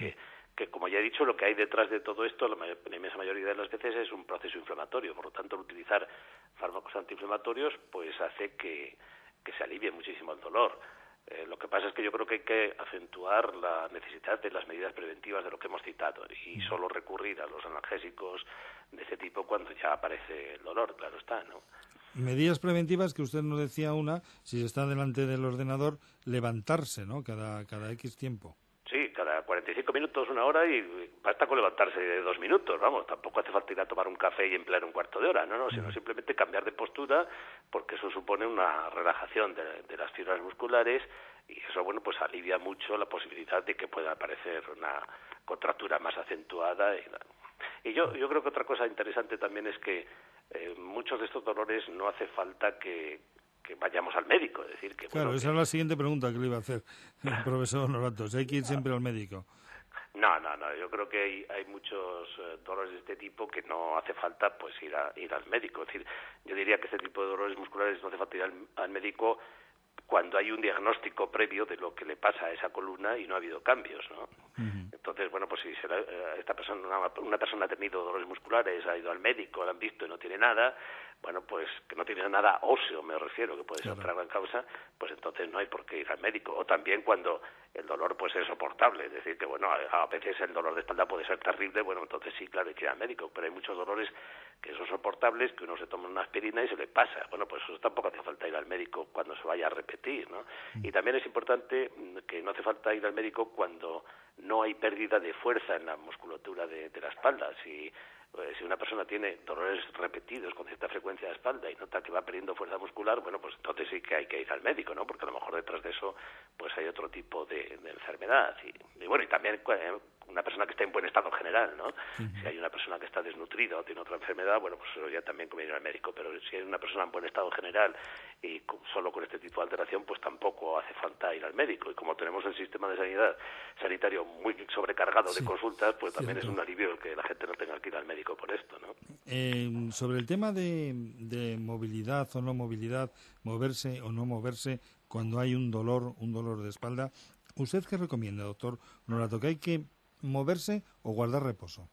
que, como ya he dicho, lo que hay detrás de todo esto, la, mayor, la inmensa mayoría de las veces, es un proceso inflamatorio. Por lo tanto, el utilizar fármacos antiinflamatorios pues hace que, que se alivie muchísimo el dolor. Eh, lo que pasa es que yo creo que hay que acentuar la necesidad de las medidas preventivas de lo que hemos citado y solo recurrir a los analgésicos de ese tipo cuando ya aparece el dolor, claro está, ¿no? Medidas preventivas que usted nos decía una, si se está delante del ordenador, levantarse, ¿no? Cada, cada X tiempo. Sí, cada cuarenta y cinco minutos, una hora, y basta con levantarse de dos minutos, vamos, tampoco hace falta ir a tomar un café y emplear un cuarto de hora, no, no, sino uh-huh. simplemente cambiar de postura, porque eso supone una relajación de, de las fibras musculares, y eso, bueno, pues alivia mucho la posibilidad de que pueda aparecer una contractura más acentuada. Y, y yo, yo creo que otra cosa interesante también es que eh, muchos de estos dolores no hace falta que que vayamos al médico, es decir, que... Claro, bueno, esa que... es la siguiente pregunta que le iba a hacer el profesor Noratos. ¿Hay que ir siempre al médico? No, no, no. Yo creo que hay, hay muchos eh, dolores de este tipo que no hace falta pues ir a, ir al médico. Es decir, yo diría que este tipo de dolores musculares no hace falta ir al, al médico cuando hay un diagnóstico previo de lo que le pasa a esa columna y no ha habido cambios, ¿no? Uh-huh. Entonces, bueno, pues si se la, esta persona, una, una persona ha tenido dolores musculares, ha ido al médico, la han visto y no tiene nada, bueno, pues que no tiene nada óseo, me refiero, que puede ser otra gran causa, pues entonces no hay por qué ir al médico. O también cuando el dolor pues es soportable, es decir, que bueno, a veces el dolor de espalda puede ser terrible, bueno, entonces sí, claro, hay que ir al médico, pero hay muchos dolores que son soportables, que uno se toma una aspirina y se le pasa. Bueno, pues eso tampoco hace falta ir al médico cuando se vaya a repetir, ¿no? Y también es importante que no hace falta ir al médico cuando no hay pérdida de fuerza en la musculatura de, de la espalda. Si Pues si una persona tiene dolores repetidos con cierta frecuencia de espalda y nota que va perdiendo fuerza muscular, bueno, pues entonces sí que hay que ir al médico, ¿no? Porque a lo mejor detrás de eso pues hay otro tipo de, de enfermedad. Y, y bueno, y también eh, una persona que está en buen estado general, ¿no? Uh-huh. Si hay una persona que está desnutrida o tiene otra enfermedad, bueno, pues eso ya también conviene ir al médico. Pero si hay una persona en buen estado general y con, solo con este tipo de alteración, pues tampoco hace falta ir al médico. Y como tenemos el sistema de sanidad sanitario muy sobrecargado sí. de consultas, pues también Cierto. Es un alivio que la gente no tenga que ir al médico por esto, ¿no? Eh, sobre el tema de, de movilidad o no movilidad, moverse o no moverse cuando hay un dolor, un dolor de espalda, ¿usted qué recomienda, doctor Norato? ¿Que hay que moverse o guardar reposo?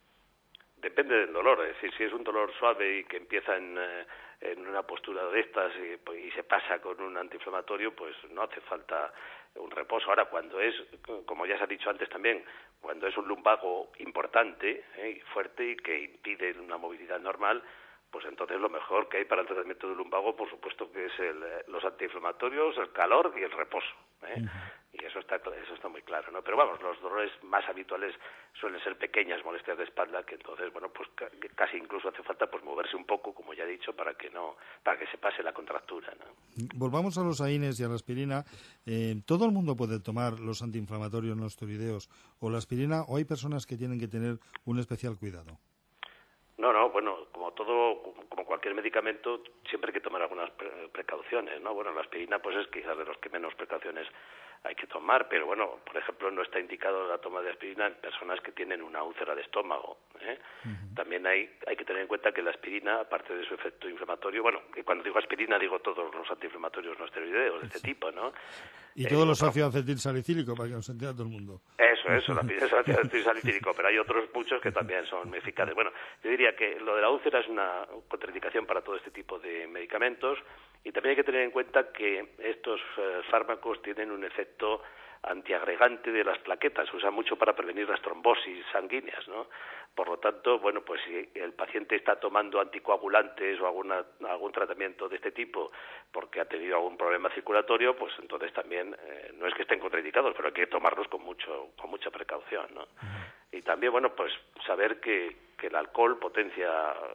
Depende del dolor, es decir, si es un dolor suave y que empieza en, eh, en una postura de estas y, pues, y se pasa con un antiinflamatorio, pues no hace falta un reposo. Ahora, cuando es, como ya se ha dicho antes también, cuando es un lumbago importante eh, y fuerte y que impide una movilidad normal, pues entonces lo mejor que hay para el tratamiento del lumbago, por supuesto, que es el, los antiinflamatorios, el calor y el reposo. ¿eh? Uh-huh. Y eso está eso está muy claro, ¿no? Pero vamos, los dolores más habituales suelen ser pequeñas molestias de espalda, que entonces, bueno, pues casi incluso hace falta pues moverse un poco, como ya he dicho, para que no para que se pase la contractura, ¿no? Volvamos a los AINES y a la aspirina. Eh, ¿Todo el mundo puede tomar los antiinflamatorios no esteroideos o la aspirina, o hay personas que tienen que tener un especial cuidado? No, no, bueno, como todo, como cualquier medicamento, siempre hay que tomar algunas pre- precauciones, ¿no? Bueno, la aspirina pues es quizás de los que menos precauciones hay que tomar, pero bueno, por ejemplo, no está indicado la toma de aspirina en personas que tienen una úlcera de estómago, ¿eh? Uh-huh. También hay hay que tener en cuenta que la aspirina, aparte de su efecto inflamatorio, bueno, que cuando digo aspirina digo todos los antiinflamatorios no esteroideos de este sí. tipo, ¿no? Y eh, todos los ácidos acetilsalicílico, para que nos entienda todo el mundo. Eso, eso, la aspirina es ácido acetilsalicílico, pero hay otros muchos que también son eficaces. Bueno, yo diría que lo de la úlcera es una contraindicación para todo este tipo de medicamentos, y también hay que tener en cuenta que estos eh, fármacos tienen un efecto antiagregante de las plaquetas, se usa mucho para prevenir las trombosis sanguíneas, ¿no? Por lo tanto, bueno, pues si el paciente está tomando anticoagulantes o alguna, algún tratamiento de este tipo porque ha tenido algún problema circulatorio, pues entonces también eh, no es que estén contraindicados, pero hay que tomarlos con mucho con mucha precaución, ¿no? Uh-huh. Y también, bueno, pues saber que, que el alcohol potencia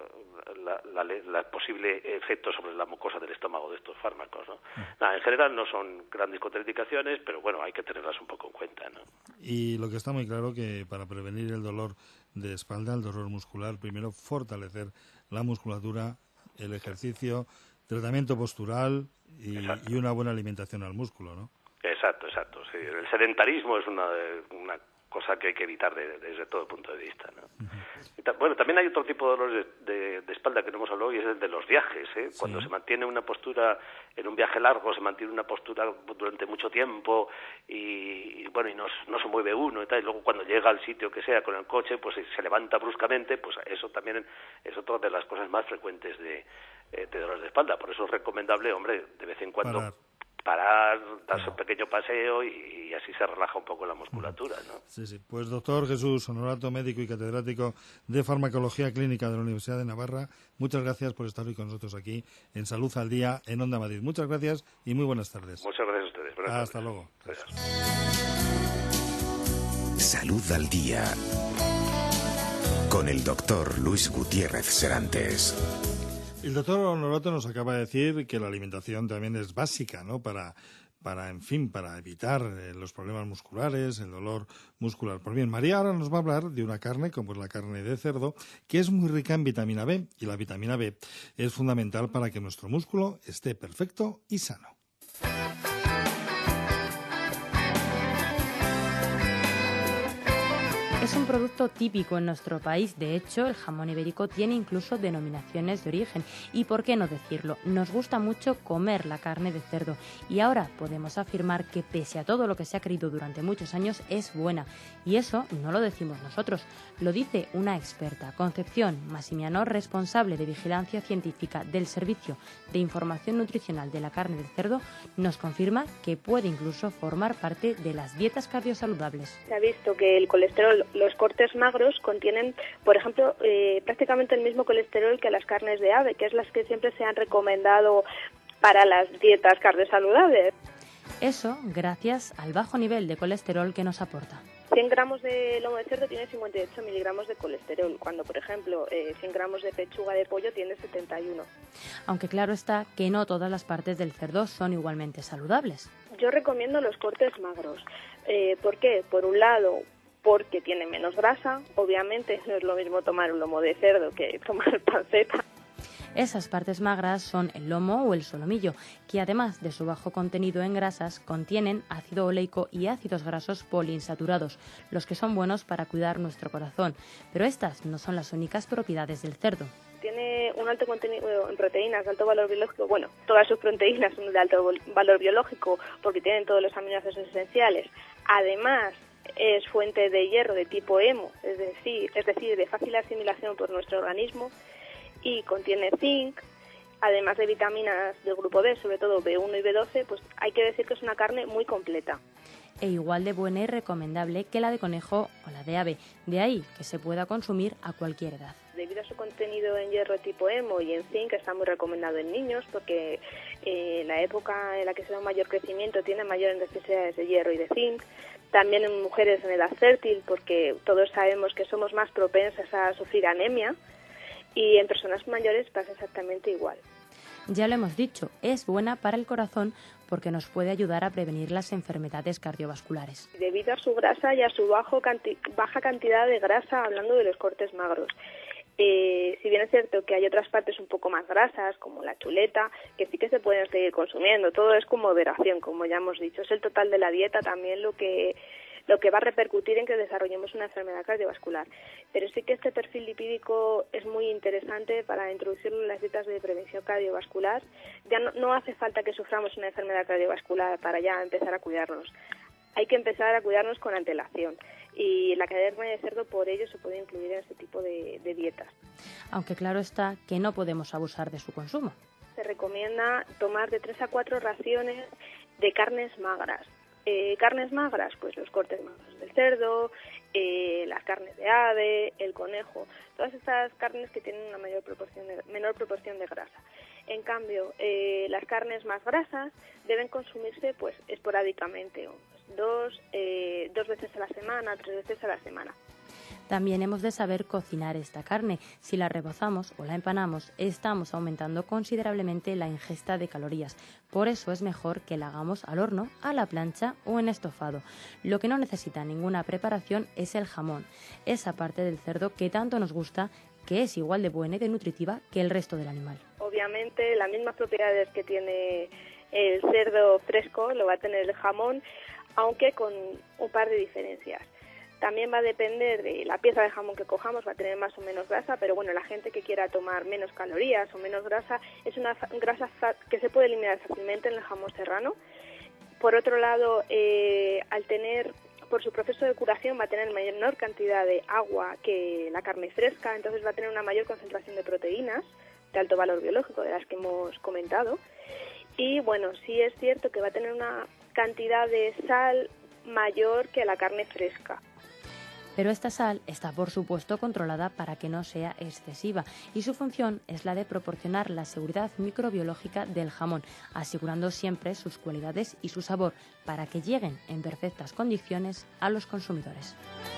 la, la, la posible efecto sobre la mucosa del estómago de estos fármacos, ¿no? Uh-huh. Nada, en general no son grandes contraindicaciones, pero bueno, hay que tenerlas un poco en cuenta, ¿no? Y lo que está muy claro que para prevenir el dolor de espalda, el dolor muscular, primero fortalecer la musculatura, el ejercicio, tratamiento postural y, y una buena alimentación al músculo, ¿no? Exacto, exacto. Sí. El sedentarismo es una, una cosa que hay que evitar de, desde todo punto de vista, ¿no? Uh-huh. Y ta- bueno, también hay otro tipo de dolores de, de, de espalda que no hemos hablado, y es el de los viajes, ¿eh? Sí. Cuando se mantiene una postura en un viaje largo, se mantiene una postura durante mucho tiempo y, y bueno, y no, no se mueve uno y tal, y luego cuando llega al sitio que sea con el coche, pues se levanta bruscamente, pues eso también es otra de las cosas más frecuentes de, eh, de dolores de espalda. Por eso es recomendable, hombre, de vez en cuando Parar. parar, darse un pequeño paseo y, y así se relaja un poco la musculatura, ¿no? Sí, sí. Pues doctor Jesús Honorato, médico y catedrático de Farmacología Clínica de la Universidad de Navarra, muchas gracias por estar hoy con nosotros aquí en Salud al Día en Onda Madrid. Muchas gracias y muy buenas tardes. Muchas gracias a ustedes. Buenas Hasta tardes. luego. Salud al Día con el doctor Luis Gutiérrez Serantes. El doctor Honorato nos acaba de decir que la alimentación también es básica, ¿no? Para, para en fin, para evitar eh, los problemas musculares, el dolor muscular. Pues bien, María ahora nos va a hablar de una carne, como es la carne de cerdo, que es muy rica en vitamina B. Y la vitamina B es fundamental para que nuestro músculo esté perfecto y sano. Es un producto típico en nuestro país. De hecho, el jamón ibérico tiene incluso denominaciones de origen. Y por qué no decirlo, nos gusta mucho comer la carne de cerdo. Y ahora podemos afirmar que pese a todo lo que se ha creído durante muchos años, es buena. Y eso no lo decimos nosotros, lo dice una experta, Concepción Massimiano, responsable de Vigilancia Científica del Servicio de Información Nutricional de la Carne del Cerdo, nos confirma que puede incluso formar parte de las dietas cardiosaludables. Se ha visto que el colesterol, los cortes magros contienen, por ejemplo, eh, prácticamente el mismo colesterol que las carnes de ave, que es las que siempre se han recomendado para las dietas cardiosaludables. Eso gracias al bajo nivel de colesterol que nos aporta. cien gramos de lomo de cerdo tiene cincuenta y ocho miligramos de colesterol, cuando, por ejemplo, eh, cien gramos de pechuga de pollo tiene setenta y uno. Aunque claro está que no todas las partes del cerdo son igualmente saludables. Yo recomiendo los cortes magros. Eh, ¿Por qué? Por un lado, porque tiene menos grasa. Obviamente no es lo mismo tomar un lomo de cerdo que tomar panceta. Esas partes magras son el lomo o el solomillo, que además de su bajo contenido en grasas, contienen ácido oleico y ácidos grasos poliinsaturados, los que son buenos para cuidar nuestro corazón. Pero estas no son las únicas propiedades del cerdo. Tiene un alto contenido en proteínas de alto valor biológico. Bueno, todas sus proteínas son de alto valor biológico porque tienen todos los aminoácidos esenciales. Además, es fuente de hierro de tipo hemo, es decir, es decir, de fácil asimilación por nuestro organismo, y contiene zinc, además de vitaminas del grupo B, sobre todo B uno y B doce, pues hay que decir que es una carne muy completa. E igual de buena y recomendable que la de conejo o la de ave, de ahí que se pueda consumir a cualquier edad. Debido a su contenido en hierro tipo hemo y en zinc, está muy recomendado en niños porque eh, la época en la que se da un mayor crecimiento tiene mayores necesidades de hierro y de zinc. También en mujeres en edad fértil, porque todos sabemos que somos más propensas a sufrir anemia, y en personas mayores pasa exactamente igual. Ya lo hemos dicho, es buena para el corazón porque nos puede ayudar a prevenir las enfermedades cardiovasculares. Debido a su grasa y a su bajo canti- baja cantidad de grasa, hablando de los cortes magros. Eh, si bien es cierto que hay otras partes un poco más grasas, como la chuleta, que sí que se pueden seguir consumiendo. Todo es con moderación, como ya hemos dicho. Es el total de la dieta también lo que lo que va a repercutir en que desarrollemos una enfermedad cardiovascular. Pero sí que este perfil lipídico es muy interesante para introducirlo en las dietas de prevención cardiovascular. Ya no, no hace falta que suframos una enfermedad cardiovascular para ya empezar a cuidarnos. Hay que empezar a cuidarnos con antelación. Y la carne de cerdo por ello se puede incluir en este tipo de, de dietas. Aunque claro está que no podemos abusar de su consumo. Se recomienda tomar de tres a cuatro raciones de carnes magras. Eh, carnes magras, pues los cortes magros del cerdo, eh, las carnes de ave, el conejo, todas estas carnes que tienen una mayor proporción de, menor proporción de grasa. En cambio, eh, las carnes más grasas deben consumirse pues esporádicamente, dos, eh, dos veces a la semana, tres veces a la semana. También hemos de saber cocinar esta carne. Si la rebozamos o la empanamos, estamos aumentando considerablemente la ingesta de calorías. Por eso es mejor que la hagamos al horno, a la plancha o en estofado. Lo que no necesita ninguna preparación es el jamón, esa parte del cerdo que tanto nos gusta, que es igual de buena y de nutritiva que el resto del animal. Obviamente, las mismas propiedades que tiene el cerdo fresco lo va a tener el jamón, aunque con un par de diferencias. También va a depender de la pieza de jamón que cojamos, va a tener más o menos grasa, pero bueno, la gente que quiera tomar menos calorías o menos grasa, es una grasa que se puede eliminar fácilmente en el jamón serrano. Por otro lado, eh, al tener, por su proceso de curación, va a tener menor cantidad de agua que la carne fresca, entonces va a tener una mayor concentración de proteínas de alto valor biológico, de las que hemos comentado. Y bueno, sí es cierto que va a tener una cantidad de sal mayor que la carne fresca. Pero esta sal está, por supuesto, controlada para que no sea excesiva y su función es la de proporcionar la seguridad microbiológica del jamón, asegurando siempre sus cualidades y su sabor para que lleguen en perfectas condiciones a los consumidores.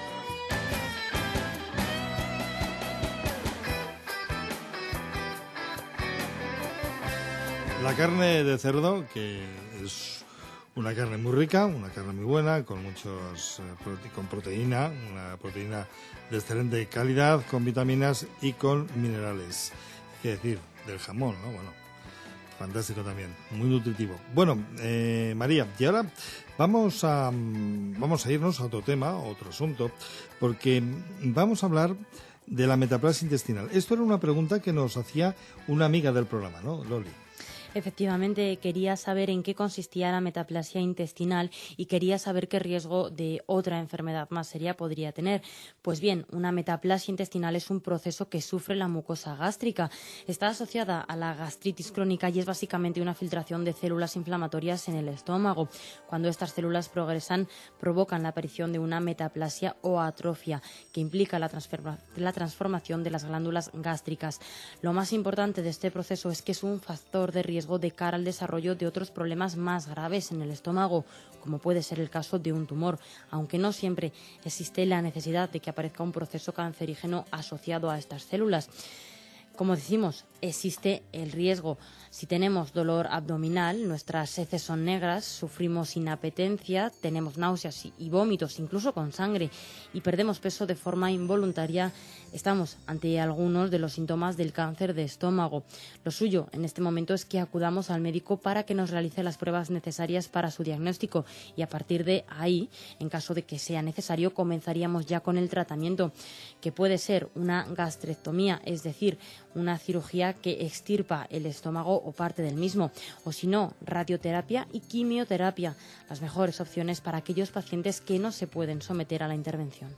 La carne de cerdo, que es una carne muy rica, una carne muy buena, con muchos con proteína, una proteína de excelente calidad, con vitaminas y con minerales. ¿Qué decir? Del jamón, ¿no? Bueno, fantástico también, muy nutritivo. Bueno, eh, María, y ahora vamos a, vamos a irnos a otro tema, a otro asunto, porque vamos a hablar de la metaplasia intestinal. Esto era una pregunta que nos hacía una amiga del programa, ¿no, Loli? Efectivamente, quería saber en qué consistía la metaplasia intestinal y quería saber qué riesgo de otra enfermedad más seria podría tener. Pues bien, una metaplasia intestinal es un proceso que sufre la mucosa gástrica. Está asociada a la gastritis crónica y es básicamente una filtración de células inflamatorias en el estómago. Cuando estas células progresan, provocan la aparición de una metaplasia o atrofia, que implica la, transforma- la transformación de las glándulas gástricas. Lo más importante de este proceso es que es un factor de riesgo de cara al desarrollo de otros problemas más graves en el estómago, como puede ser el caso de un tumor, aunque no siempre existe la necesidad de que aparezca un proceso cancerígeno asociado a estas células. Como decimos, existe el riesgo. Si tenemos dolor abdominal, nuestras heces son negras, sufrimos inapetencia, tenemos náuseas y vómitos, incluso con sangre, y perdemos peso de forma involuntaria, estamos ante algunos de los síntomas del cáncer de estómago. Lo suyo en este momento es que acudamos al médico para que nos realice las pruebas necesarias para su diagnóstico y a partir de ahí, en caso de que sea necesario, comenzaríamos ya con el tratamiento, que puede ser una gastrectomía, es decir, una cirugía que extirpa el estómago o parte del mismo, o si no, radioterapia y quimioterapia, las mejores opciones para aquellos pacientes que no se pueden someter a la intervención.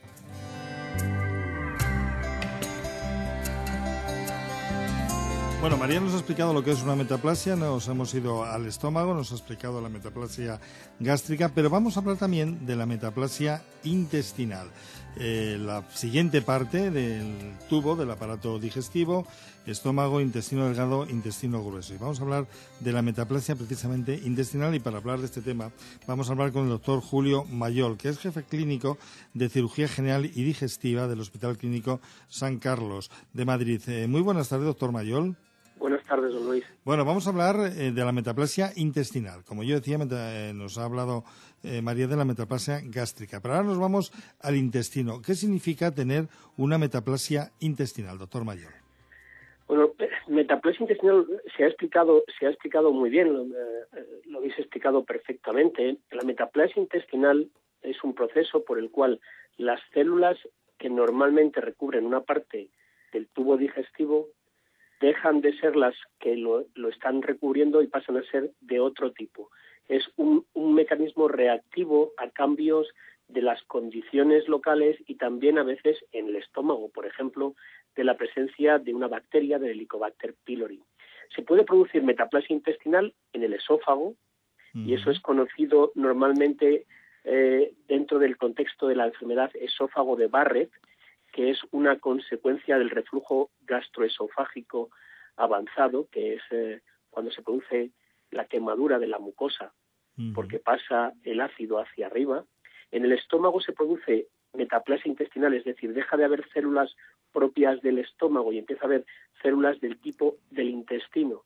Bueno, María nos ha explicado lo que es una metaplasia, nos hemos ido al estómago, nos ha explicado la metaplasia gástrica, pero vamos a hablar también de la metaplasia intestinal, eh, la siguiente parte del tubo del aparato digestivo, estómago, intestino delgado, intestino grueso. Y vamos a hablar de la metaplasia precisamente intestinal, y para hablar de este tema vamos a hablar con el doctor Julio Mayol, que es jefe clínico de cirugía general y digestiva del Hospital Clínico San Carlos de Madrid. Eh, muy buenas tardes, doctor Mayol. Buenas tardes, don Luis. Bueno, vamos a hablar eh, de la metaplasia intestinal. Como yo decía, meta, eh, nos ha hablado eh, María de la metaplasia gástrica. Pero ahora nos vamos al intestino. ¿Qué significa tener una metaplasia intestinal, doctor Mayol? Bueno, metaplasia intestinal se ha explicado, se ha explicado muy bien, lo, eh, lo habéis explicado perfectamente. La metaplasia intestinal es un proceso por el cual las células que normalmente recubren una parte del tubo digestivo dejan de ser las que lo, lo están recubriendo y pasan a ser de otro tipo. Es un, un mecanismo reactivo a cambios de las condiciones locales y también a veces en el estómago, por ejemplo, de la presencia de una bacteria, del Helicobacter pylori. Se puede producir metaplasia intestinal en el esófago, uh-huh. y eso es conocido normalmente eh, dentro del contexto de la enfermedad esófago de Barrett, que es una consecuencia del reflujo gastroesofágico avanzado, que es eh, cuando se produce la quemadura de la mucosa, uh-huh. porque pasa el ácido hacia arriba. En el estómago se produce metaplasia intestinal, es decir, deja de haber células propias del estómago y empieza a haber células del tipo del intestino.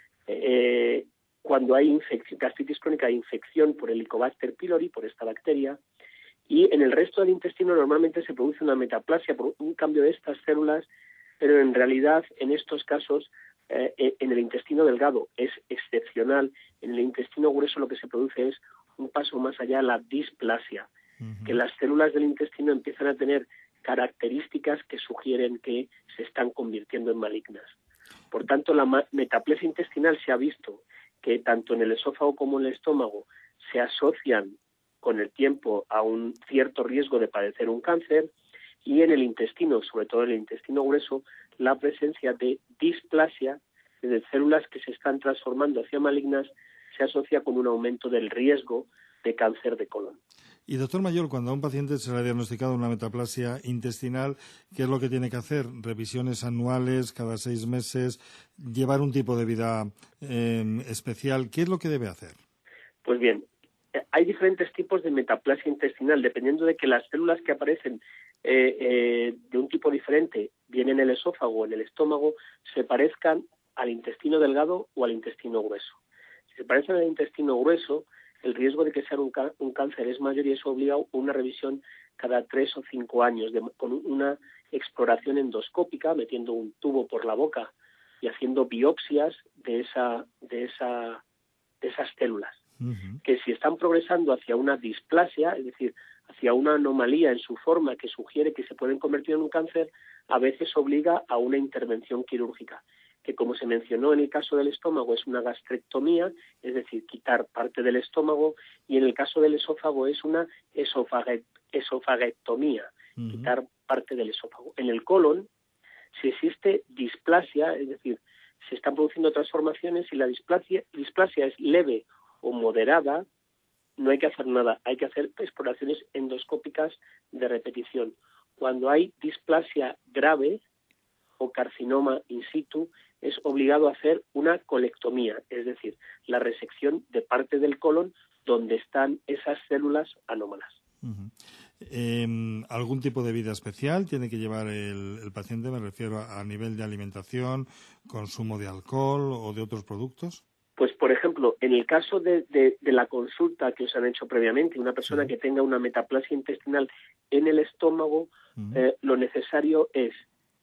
Eh, cuando hay infección, gastritis crónica, hay infección por el Helicobacter pylori, por esta bacteria, y en el resto del intestino normalmente se produce una metaplasia por un cambio de estas células, pero en realidad en estos casos eh, en el intestino delgado es excepcional. En el intestino grueso lo que se produce es un paso más allá, la displasia. uh-huh. que las células del intestino empiezan a tener características que sugieren que se están convirtiendo en malignas. Por tanto, la metaplesia intestinal se ha visto que tanto en el esófago como en el estómago se asocian con el tiempo a un cierto riesgo de padecer un cáncer, y en el intestino, sobre todo en el intestino grueso, la presencia de displasia, de células que se están transformando hacia malignas, se asocia con un aumento del riesgo de cáncer de colon. Y doctor Mayol, cuando a un paciente se le ha diagnosticado una metaplasia intestinal, ¿qué es lo que tiene que hacer? ¿Revisiones anuales, cada seis meses? ¿Llevar un tipo de vida eh, especial? ¿Qué es lo que debe hacer? Pues bien, hay diferentes tipos de metaplasia intestinal, dependiendo de que las células que aparecen eh, eh, de un tipo diferente, bien en el esófago o en el estómago, se parezcan al intestino delgado o al intestino grueso. Si se parecen al intestino grueso, el riesgo de que sea un, un cáncer es mayor y eso obliga a una revisión cada tres o cinco años, de, con una exploración endoscópica, metiendo un tubo por la boca y haciendo biopsias de esa, de esa, de esas células. Uh-huh. Que si están progresando hacia una displasia, es decir, hacia una anomalía en su forma que sugiere que se pueden convertir en un cáncer, a veces obliga a una intervención quirúrgica, que como se mencionó en el caso del estómago es una gastrectomía, es decir, quitar parte del estómago, y en el caso del esófago es una esofague, esofagectomía, uh-huh. quitar parte del esófago. En el colon, si existe displasia, es decir, se están produciendo transformaciones y la displasia, displasia es leve o moderada, no hay que hacer nada, hay que hacer exploraciones endoscópicas de repetición. Cuando hay displasia grave o carcinoma in situ, es obligado a hacer una colectomía, es decir, la resección de parte del colon donde están esas células anómalas. Uh-huh. Eh, ¿Algún tipo de vida especial tiene que llevar el, el paciente? Me refiero a, a nivel de alimentación, consumo de alcohol o de otros productos. Pues, por ejemplo, en el caso de, de, de la consulta que os han hecho previamente, una persona sí. que tenga una metaplasia intestinal en el estómago, uh-huh. eh, lo necesario es,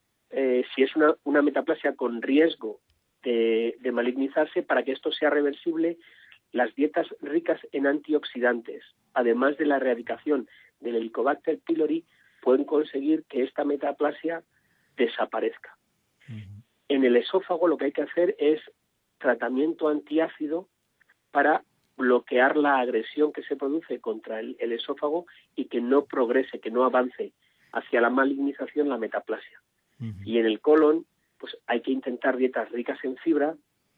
eh, si es una, una metaplasia con riesgo de, de malignizarse, para que esto sea reversible, las dietas ricas en antioxidantes, además de la erradicación del Helicobacter pylori, pueden conseguir que esta metaplasia desaparezca. Uh-huh. En el esófago lo que hay que hacer es tratamiento antiácido para bloquear la agresión que se produce contra el, el esófago y que no progrese, que no avance hacia la malignización la metaplasia. Uh-huh. Y en el colon, pues hay que intentar dietas ricas en fibra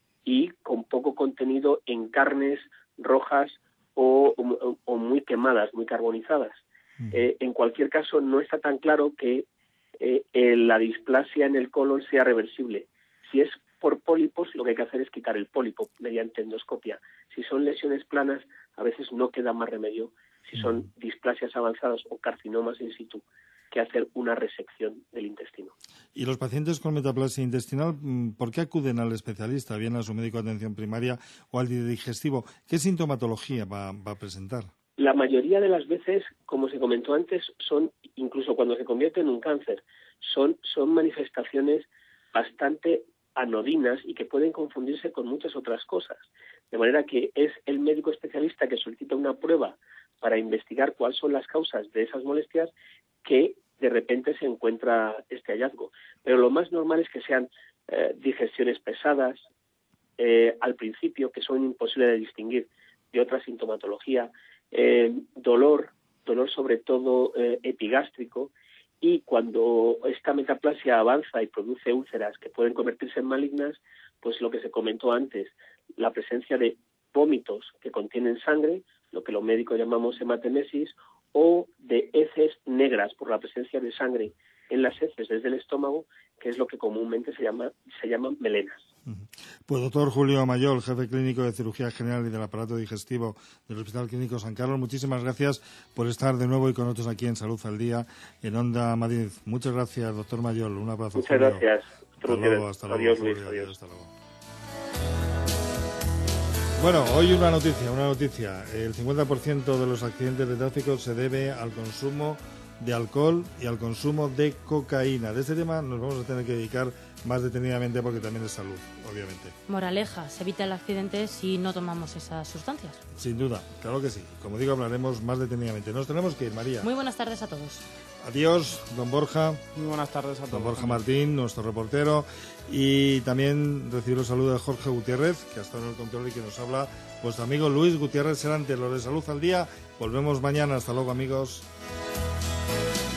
y con poco contenido en carnes rojas o, o, o muy quemadas, muy carbonizadas. Uh-huh. Eh, en cualquier caso, no está tan claro que eh, eh, la displasia en el colon sea reversible. Si es por pólipos, lo que hay que hacer es quitar el pólipo mediante endoscopia. Si son lesiones planas, a veces no queda más remedio, si son displasias avanzadas o carcinomas in situ, que hacer una resección del intestino. ¿Y los pacientes con metaplasia intestinal, por qué acuden al especialista, bien a su médico de atención primaria o al digestivo? ¿Qué sintomatología va, va a presentar? La mayoría de las veces, como se comentó antes, son, incluso cuando se convierte en un cáncer, son, son manifestaciones bastante anodinas y que pueden confundirse con muchas otras cosas. De manera que es el médico especialista que solicita una prueba para investigar cuáles son las causas de esas molestias que de repente se encuentra este hallazgo. Pero lo más normal es que sean eh, digestiones pesadas eh, al principio, que son imposibles de distinguir de otra sintomatología, eh, dolor, dolor sobre todo eh, epigástrico, y cuando esta metaplasia avanza y produce úlceras que pueden convertirse en malignas, pues lo que se comentó antes, la presencia de vómitos que contienen sangre, lo que los médicos llamamos hematemesis, o de heces negras por la presencia de sangre en las heces desde el estómago, que es lo que comúnmente se llama se llaman melenas. Pues doctor Julio Mayol, jefe clínico de cirugía general y del aparato digestivo del Hospital Clínico San Carlos, muchísimas gracias por estar de nuevo y con nosotros aquí en Salud al Día, en Onda Madrid. Muchas gracias, doctor Mayol. Un abrazo. Muchas Julio. gracias. Hasta luego, hasta luego. Adiós, Luis. Julio, Adiós. Hasta luego. Bueno, hoy una noticia, una noticia. El cincuenta por ciento de los accidentes de tráfico se debe al consumo de alcohol y al consumo de cocaína. De este tema nos vamos a tener que dedicar más detenidamente porque también es salud, obviamente. Moraleja, se evita el accidente si no tomamos esas sustancias. Sin duda, claro que sí. Como digo, hablaremos más detenidamente. Nos tenemos que ir, María. Muy buenas tardes a todos. Adiós, don Borja. Muy buenas tardes a todos. Don Borja Martín, nuestro reportero. Y también recibir el saludo de Jorge Gutiérrez, que ha estado en el control y que nos habla vuestro amigo Luis Gutiérrez Serantes. Los de Salud al Día. Volvemos mañana. Hasta luego, amigos.